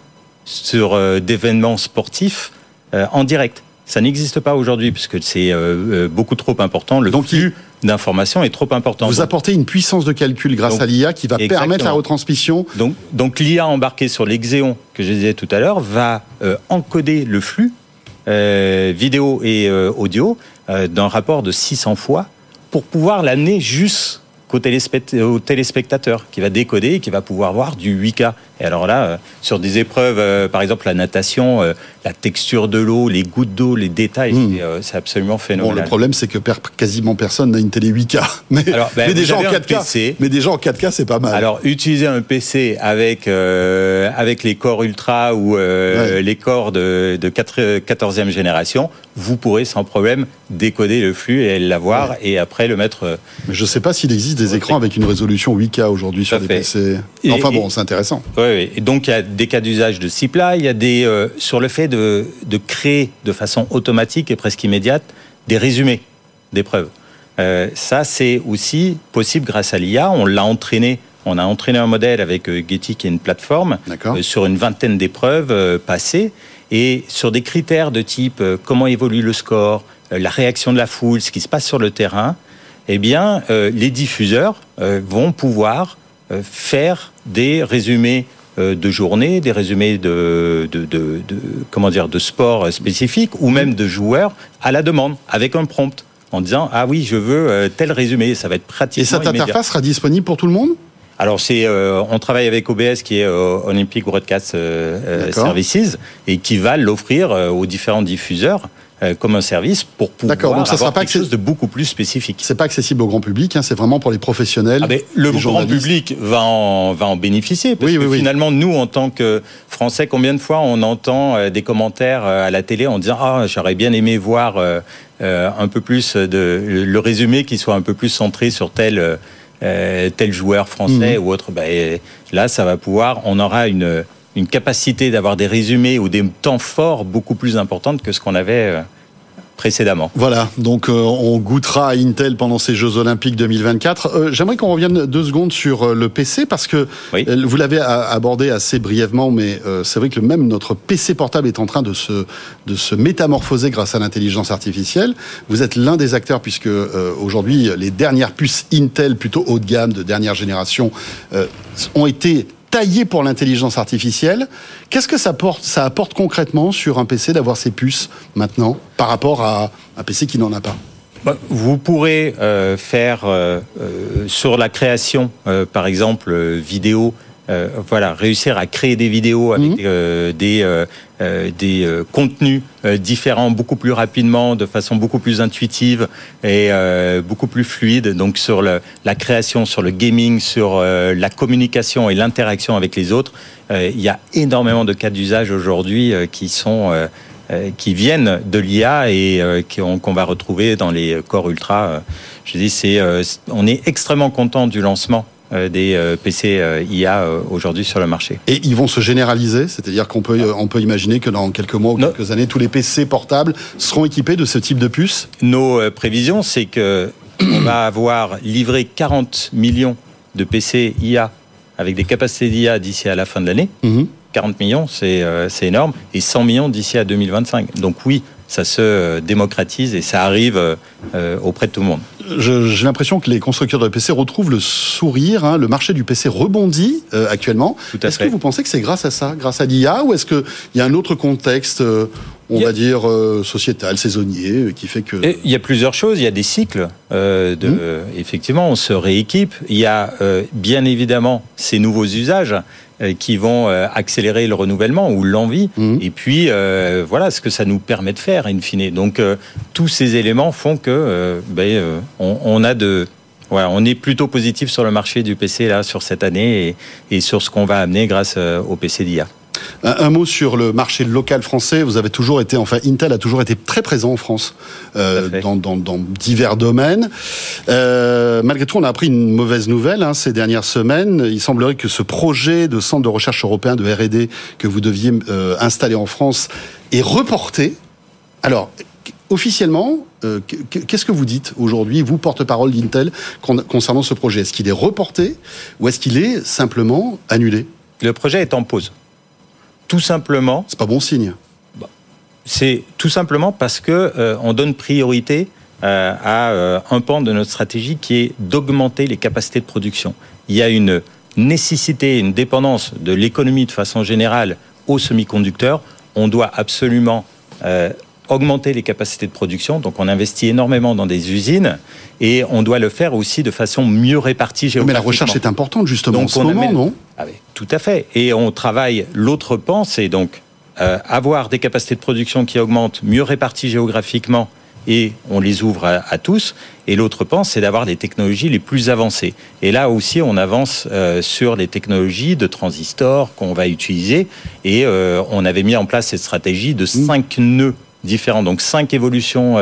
sur d'événements sportifs en direct. Ça n'existe pas aujourd'hui, puisque c'est beaucoup trop important. Le flux d'informations est trop important. Vous apportez une puissance de calcul grâce à l'IA qui va permettre la retransmission. Donc l'IA embarquée sur les Xeon, que je disais tout à l'heure, va encoder le flux vidéo et audio d'un rapport de 600 fois pour pouvoir l'amener jusqu'au téléspectateur qui va décoder et qui va pouvoir voir du 8K. Et alors là, sur des épreuves, par exemple la natation, la texture de l'eau, les gouttes d'eau, les détails, c'est absolument phénoménal. Bon, le problème, c'est que quasiment personne n'a une télé 8K. Mais déjà en 4K, PC. Mais déjà en 4K, c'est pas mal. Alors, utiliser un PC avec les corps Ultra ou les corps de 14e génération, vous pourrez sans problème décoder le flux et l'avoir et après le mettre... Mais je ne sais pas s'il existe des écrans avec une résolution 8K aujourd'hui sur des PC. Enfin bon, c'est intéressant. Oui. Et donc, il y a des cas d'usage de CIPLA, il y a sur le fait de créer de façon automatique et presque immédiate des résumés d'épreuves. Ça, c'est aussi possible grâce à l'IA. On a entraîné un modèle avec Getty, qui est une plateforme, sur une vingtaine d'épreuves passées, et sur des critères de type comment évolue le score, la réaction de la foule, ce qui se passe sur le terrain, eh bien, les diffuseurs vont pouvoir faire des résumés de journée, des résumés de sport spécifiques ou même de joueurs à la demande, avec un prompt, en disant « Ah oui, je veux tel résumé », ça va être pratiquement immédiat. Et cette interface sera disponible pour tout le monde ? Alors, on travaille avec OBS, qui est Olympic Broadcast Services, et qui va l'offrir aux différents diffuseurs comme un service pour pouvoir donc ça avoir quelque chose de beaucoup plus spécifique. C'est pas accessible au grand public, c'est vraiment pour les professionnels. Le grand public va en bénéficier, parce que finalement, nous, en tant que Français, combien de fois on entend des commentaires à la télé en disant « Ah, j'aurais bien aimé voir un peu plus le résumé qui soit un peu plus centré sur tel joueur français ou autre ». Là, ça va pouvoir, on aura une capacité d'avoir des résumés ou des temps forts beaucoup plus importantes que ce qu'on avait précédemment. Voilà, donc on goûtera à Intel pendant ces Jeux Olympiques 2024. J'aimerais qu'on revienne 2 secondes sur le PC, parce que vous l'avez abordé assez brièvement, mais c'est vrai que même notre PC portable est en train de se métamorphoser grâce à l'intelligence artificielle. Vous êtes l'un des acteurs, puisque aujourd'hui, les dernières puces Intel, plutôt haut de gamme, de dernière génération, ont été taillé pour l'intelligence artificielle. Qu'est-ce que ça apporte concrètement sur un PC d'avoir ces puces maintenant par rapport à un PC qui n'en a pas ? Vous pourrez faire sur la création, par exemple, vidéo, réussir à créer des vidéos avec des contenus différents beaucoup plus rapidement, de façon beaucoup plus intuitive et beaucoup plus fluide. Donc sur la création, sur le gaming, sur la communication et l'interaction avec les autres, il y a énormément de cas d'usage aujourd'hui qui viennent de l'IA et qu'on va retrouver dans les Core Ultra. Je dis, on est extrêmement content du lancement des PC IA aujourd'hui sur le marché. Et ils vont se généraliser, c'est-à-dire qu'on peut imaginer que dans quelques mois ou quelques années, tous les PC portables seront équipés de ce type de puces ? Nos prévisions, c'est que on va avoir livré 40 millions de PC IA avec des capacités d'IA d'ici à la fin de l'année. 40 millions, c'est énorme, et 100 millions d'ici à 2025. Donc oui, ça se démocratise et ça arrive auprès de tout le monde. J'ai l'impression que les constructeurs de PC retrouvent le sourire, hein, le marché du PC rebondit actuellement. Est-ce que vous pensez que c'est grâce à ça, grâce à l'IA, ou est-ce qu'il y a un autre contexte on va dire sociétal, saisonnier, qui fait que... Il y a plusieurs choses, il y a des cycles, effectivement, on se rééquipe, il y a bien évidemment ces nouveaux usages qui vont accélérer le renouvellement ou l'envie, et puis voilà ce que ça nous permet de faire, in fine. Donc tous ces éléments font que on est plutôt positif sur le marché du PC là, sur cette année, et sur ce qu'on va amener grâce au PC d'IA. Un mot sur le marché local français. Vous avez toujours été, Intel a toujours été très présent en France dans divers domaines. Malgré tout, on a appris une mauvaise nouvelle ces dernières semaines. Il semblerait que ce projet de centre de recherche européen de R&D que vous deviez installer en France est reporté. Alors, officiellement, qu'est-ce que vous dites aujourd'hui, vous, porte-parole d'Intel, concernant ce projet? Est-ce qu'il est reporté ou est-ce qu'il est simplement annulé? Le projet est en pause. Tout simplement. C'est pas bon signe. C'est tout simplement parce que on donne priorité à un pan de notre stratégie qui est d'augmenter les capacités de production. Il y a une nécessité, une dépendance de l'économie de façon générale aux semi-conducteurs. On doit absolument augmenter les capacités de production. Donc on investit énormément dans des usines et on doit le faire aussi de façon mieux répartie géographiquement. Mais la recherche est importante justement en ce moment, non ? Ah oui, tout à fait. Et on travaille, l'autre pan, c'est donc avoir des capacités de production qui augmentent, mieux réparties géographiquement, et on les ouvre à tous. Et l'autre pan, c'est d'avoir les technologies les plus avancées. Et là aussi, on avance sur les technologies de transistors qu'on va utiliser. Et on avait mis en place cette stratégie de 5 nœuds différents, donc 5 évolutions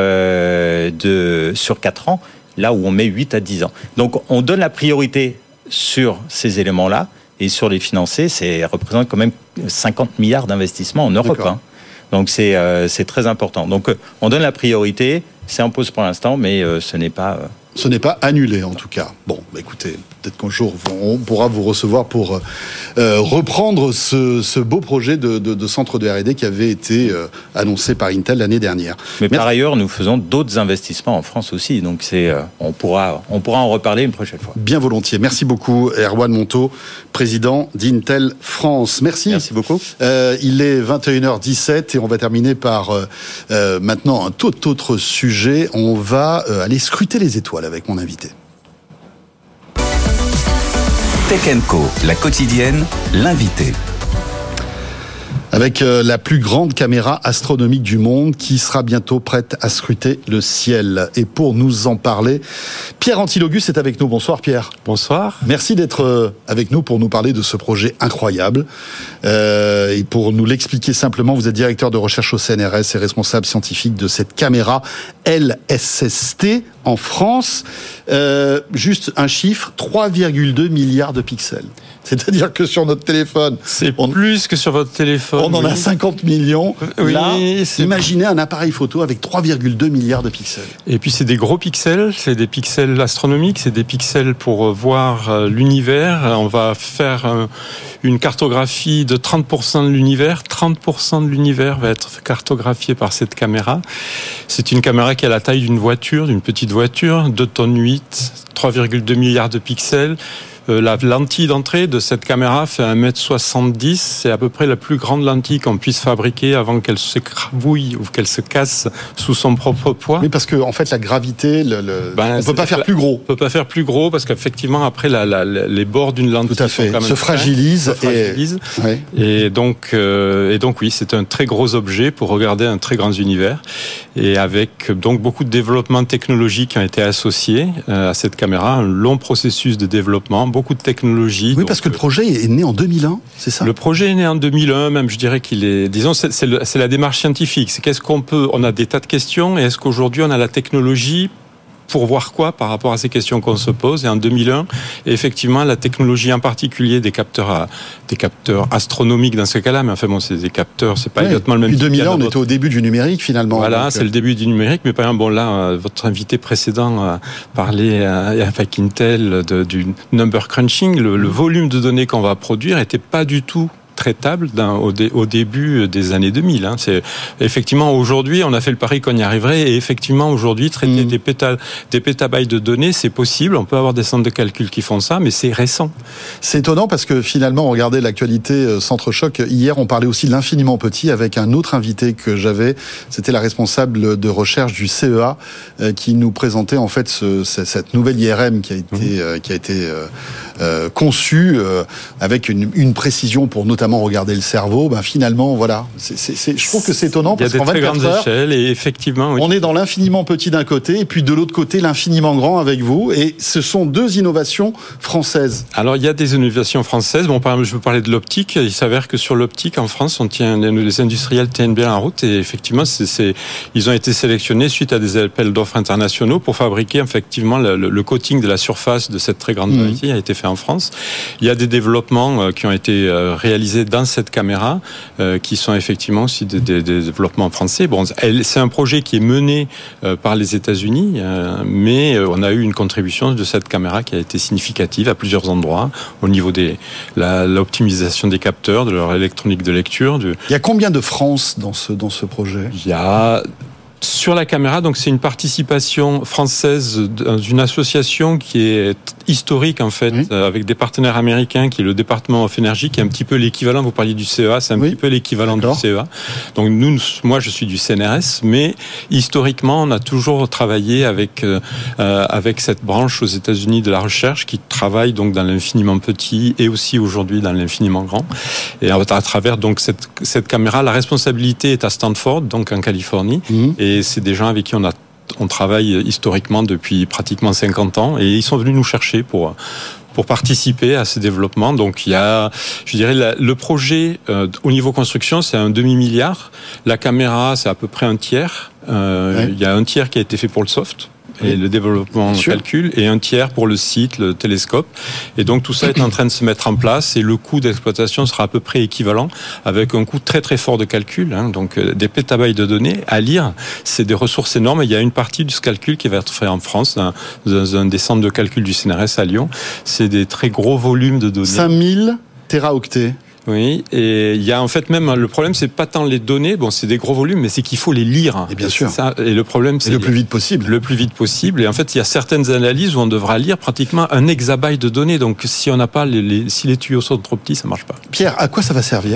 sur 4 ans, là où on met 8 à 10 ans. Donc on donne la priorité sur ces éléments-là, et sur les financer, ça représente quand même 50 milliards d'investissements en Europe. Hein. Donc c'est très important. Donc on donne la priorité, c'est en pause pour l'instant, mais ce n'est pas... Ce n'est pas annulé en tout cas. Bon, écoutez, peut-être qu'un jour on pourra vous recevoir pour reprendre ce beau projet de centre de R&D qui avait été annoncé par Intel l'année dernière. Mais par ailleurs, nous faisons d'autres investissements en France aussi, donc on pourra en reparler une prochaine fois. Bien volontiers. Merci beaucoup, Erwan Monteau, président d'Intel France. Merci. Merci beaucoup. Il est 21h17 et on va terminer par maintenant un tout autre sujet. On va aller scruter les étoiles avec mon invité. Tech & Co, la quotidienne, l'invité. Avec la plus grande caméra astronomique du monde qui sera bientôt prête à scruter le ciel. Et pour nous en parler, Pierre Antilogus est avec nous. Bonsoir Pierre. Bonsoir. Merci d'être avec nous pour nous parler de ce projet incroyable. Et pour nous l'expliquer simplement, vous êtes directeur de recherche au CNRS et responsable scientifique de cette caméra LSST en France. Juste un chiffre, 3,2 milliards de pixels. C'est-à-dire que sur notre téléphone... C'est plus que sur votre téléphone. On en a 50 millions. Oui, là, imaginez un appareil photo avec 3,2 milliards de pixels. Et puis c'est des gros pixels, c'est des pixels astronomiques, c'est des pixels pour voir l'univers. On va faire une cartographie de 30% de l'univers. 30% de l'univers va être cartographié par cette caméra. C'est une caméra qui a la taille d'une voiture, d'une petite voiture, 2 tonnes 8, 3,2 milliards de pixels. La lentille d'entrée de cette caméra fait 1m70. C'est à peu près la plus grande lentille qu'on puisse fabriquer avant qu'elle se crabouille ou qu'elle se casse sous son propre poids. Oui, parce que en fait, la gravité, on peut pas faire plus gros. On peut pas faire plus gros parce qu'effectivement, après, les bords d'une lentille tout à fait se fragilisent. Et donc, oui, c'est un très gros objet pour regarder un très grand univers. Et avec donc beaucoup de développements technologiques qui ont été associés à cette caméra, un long processus de développement, beaucoup de technologies. Oui, parce que le projet est né en 2001, c'est ça ? Le projet est né en 2001, même je dirais qu'il est... Disons, c'est la démarche scientifique. C'est qu'est-ce qu'on peut... On a des tas de questions, et est-ce qu'aujourd'hui on a la technologie pour voir quoi par rapport à ces questions qu'on se pose. Et en 2001, effectivement, la technologie en particulier des capteurs astronomiques dans ce cas-là, mais enfin bon, c'est des capteurs, c'est pas exactement le même. Depuis 2001, on était au début du numérique finalement. Voilà, c'est le début du numérique, mais par exemple, bon là, votre invité précédent parlait avec Intel du number crunching. Le volume de données qu'on va produire était pas du tout traitable au début des années 2000. Hein. C'est effectivement aujourd'hui, on a fait le pari qu'on y arriverait, et effectivement aujourd'hui, traiter des pétabytes de données, c'est possible. On peut avoir des centres de calcul qui font ça, mais c'est récent. C'est étonnant parce que finalement, regardez l'actualité Centre Choc. Hier, on parlait aussi de l'infiniment petit avec un autre invité que j'avais. C'était la responsable de recherche du CEA qui nous présentait en fait cette nouvelle IRM qui a été conçue avec une précision pour notamment regarder le cerveau. Ben finalement, voilà. Je trouve que c'est étonnant parce qu'en 24 heures, échelles et effectivement, oui. On est dans l'infiniment petit d'un côté et puis de l'autre côté l'infiniment grand avec vous. Et ce sont deux innovations françaises. Alors il y a des innovations françaises. Bon, par exemple, je veux parler de l'optique. Il s'avère que sur l'optique en France, les industriels tiennent bien la route et effectivement, ils ont été sélectionnés suite à des appels d'offres internationaux pour fabriquer effectivement le coating de la surface de cette très grande variété a été fait en France. Il y a des développements qui ont été réalisés dans cette caméra qui sont effectivement aussi des développements français. Bon, c'est un projet qui est mené par les États-Unis, mais on a eu une contribution de cette caméra qui a été significative à plusieurs endroits au niveau de l'optimisation des capteurs, de leur électronique de lecture. Il y a combien de France dans ce projet ? Il y a... Sur la caméra, donc c'est une participation française dans une association qui est historique en fait, avec des partenaires américains, qui est le département of Energy, qui est un petit peu l'équivalent. Vous parliez du CEA, c'est un petit peu l'équivalent du CEA. Donc moi je suis du CNRS, mais historiquement on a toujours travaillé avec cette branche aux États-Unis de la recherche qui travaille donc dans l'infiniment petit et aussi aujourd'hui dans l'infiniment grand. Et à travers donc cette caméra, la responsabilité est à Stanford, donc en Californie. Et c'est des gens avec qui on travaille historiquement depuis pratiquement 50 ans et ils sont venus nous chercher pour participer à ces développements. Donc il y a, je dirais, le projet au niveau construction, c'est un demi-milliard. La caméra, c'est à peu près un tiers. Il y a un tiers qui a été fait pour le soft et le développement calcul, et un tiers pour le site, le télescope. Et donc tout ça est en train de se mettre en place et le coût d'exploitation sera à peu près équivalent avec un coût très très fort de calcul. Donc des pétabytes de données à lire, c'est des ressources énormes. Et il y a une partie de ce calcul qui va être fait en France, dans un des centres de calcul du CNRS à Lyon. C'est des très gros volumes de données. 5000 téraoctets. Oui, et il y a en fait même le problème, c'est pas tant les données, bon c'est des gros volumes, mais c'est qu'il faut les lire. Et bien sûr. Ça, et le problème, c'est le plus vite possible. Le plus vite possible. Et en fait, il y a certaines analyses où on devra lire pratiquement 1 exabyte de données. Donc, si on n'a pas si les tuyaux sont trop petits, ça marche pas. Pierre, à quoi ça va servir ?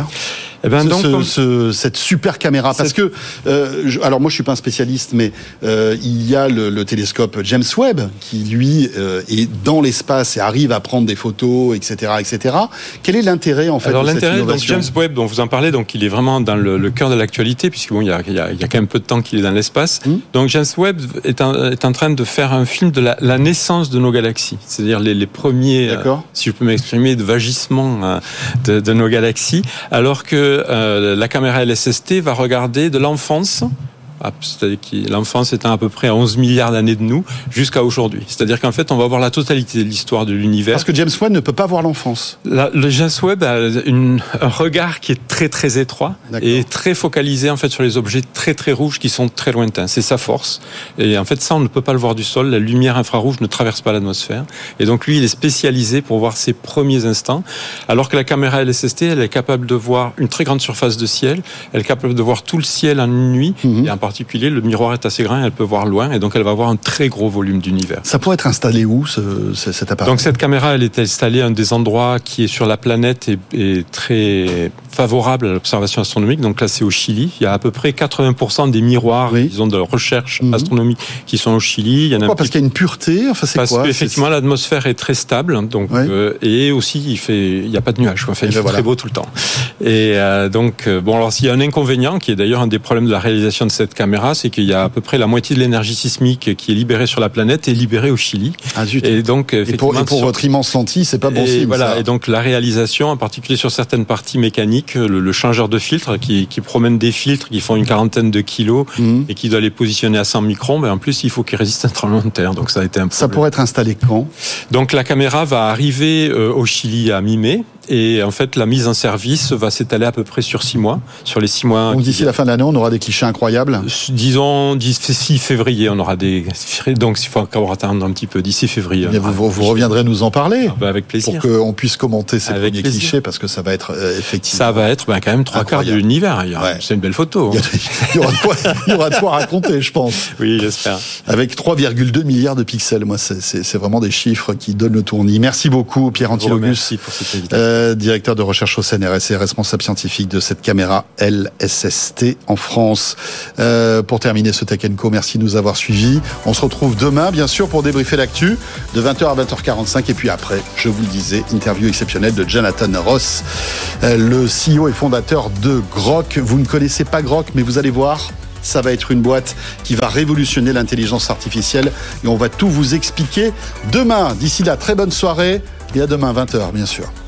Cette super caméra, parce que alors moi je suis pas un spécialiste, mais il y a le télescope James Webb qui lui est dans l'espace et arrive à prendre des photos, etc., etc. Quel est l'intérêt en fait de cette innovation ? Donc James Webb, dont vous en parlez, donc il est vraiment dans le cœur de l'actualité, puisque bon il y a quand même peu de temps qu'il est dans l'espace. Donc James Webb est en train de faire un film de la naissance de nos galaxies, c'est-à-dire les premiers, si je peux m'exprimer, de vagissement de nos galaxies, alors que la caméra LSST va regarder de l'enfance, c'est-à-dire que l'enfance étant à peu près à 11 milliards d'années de nous, jusqu'à aujourd'hui. C'est-à-dire qu'en fait, on va voir la totalité de l'histoire de l'univers. Parce que James Webb ne peut pas voir l'enfance. Le James Webb a un regard qui est très très étroit et très focalisé en fait sur les objets très très rouges qui sont très lointains. C'est sa force. Et en fait, ça, on ne peut pas le voir du sol. La lumière infrarouge ne traverse pas l'atmosphère. Et donc, lui, il est spécialisé pour voir ses premiers instants. Alors que la caméra LSST, elle est capable de voir une très grande surface de ciel. Elle est capable de voir tout le ciel en une nuit. Et en particulier, le miroir est assez grand et elle peut voir loin. Et donc, elle va voir un très gros volume d'univers. Ça pourrait être installé où, cet appareil ? Donc, cette caméra, elle est installée à un des endroits qui est sur la planète et très favorable à l'observation astronomique. Donc là, c'est au Chili. Il y a à peu près 80% des miroirs, disons, de recherche astronomique qui sont au Chili. Il y en a parce qu'il y a une pureté. Enfin, c'est parce qu'effectivement, l'atmosphère est très stable. Donc, et aussi, il n'y a pas de nuages. Enfin, il fait très beau tout le temps. Et donc, bon, alors, s'il y a un inconvénient, qui est d'ailleurs un des problèmes de la réalisation de cette caméra, c'est qu'il y a à peu près la moitié de l'énergie sismique qui est libérée sur la planète et libérée au Chili. Ah, zut. Et donc, pour votre immense lentille, c'est pas bon signe. Voilà. Ça. Et donc, la réalisation, en particulier sur certaines parties mécaniques, le changeur de filtres qui promène des filtres qui font une quarantaine de kilos et qui doit les positionner à 100 microns, mais en plus, il faut qu'ils résistent à un tremblement de terre. Donc, ça a été un problème. Ça pourrait être installé quand ? Donc, la caméra va arriver au Chili à mi-mai Et en fait, la mise en service va s'étaler à peu près sur 6 mois. Sur les 6 mois. Donc d'ici la fin de l'année, on aura des clichés incroyables. Disons, d'ici février, on aura des. Donc il faut encore attendre un petit peu. D'ici février. Vous reviendrez nous en parler. Avec plaisir. Pour qu'on puisse commenter ces premiers clichés, parce que ça va être effectivement. Ça va être quand même 3/4 de l'univers. C'est une belle photo. Il y aura de quoi raconter, je pense. Oui, j'espère. Avec 3,2 milliards de pixels. Moi, c'est vraiment des chiffres qui donnent le tournis. Merci beaucoup, Pierre Antilogus. Merci pour cette invitation. Directeur de recherche au CNRS et responsable scientifique de cette caméra LSST en France. Pour terminer ce Tech & Co, merci de nous avoir suivis. On se retrouve demain, bien sûr, pour débriefer l'actu de 20h à 20h45. Et puis après, je vous le disais, interview exceptionnelle de Jonathan Ross, le CEO et fondateur de Grok. Vous ne connaissez pas Grok, mais vous allez voir, ça va être une boîte qui va révolutionner l'intelligence artificielle et on va tout vous expliquer demain. D'ici là, très bonne soirée et à demain 20h, bien sûr.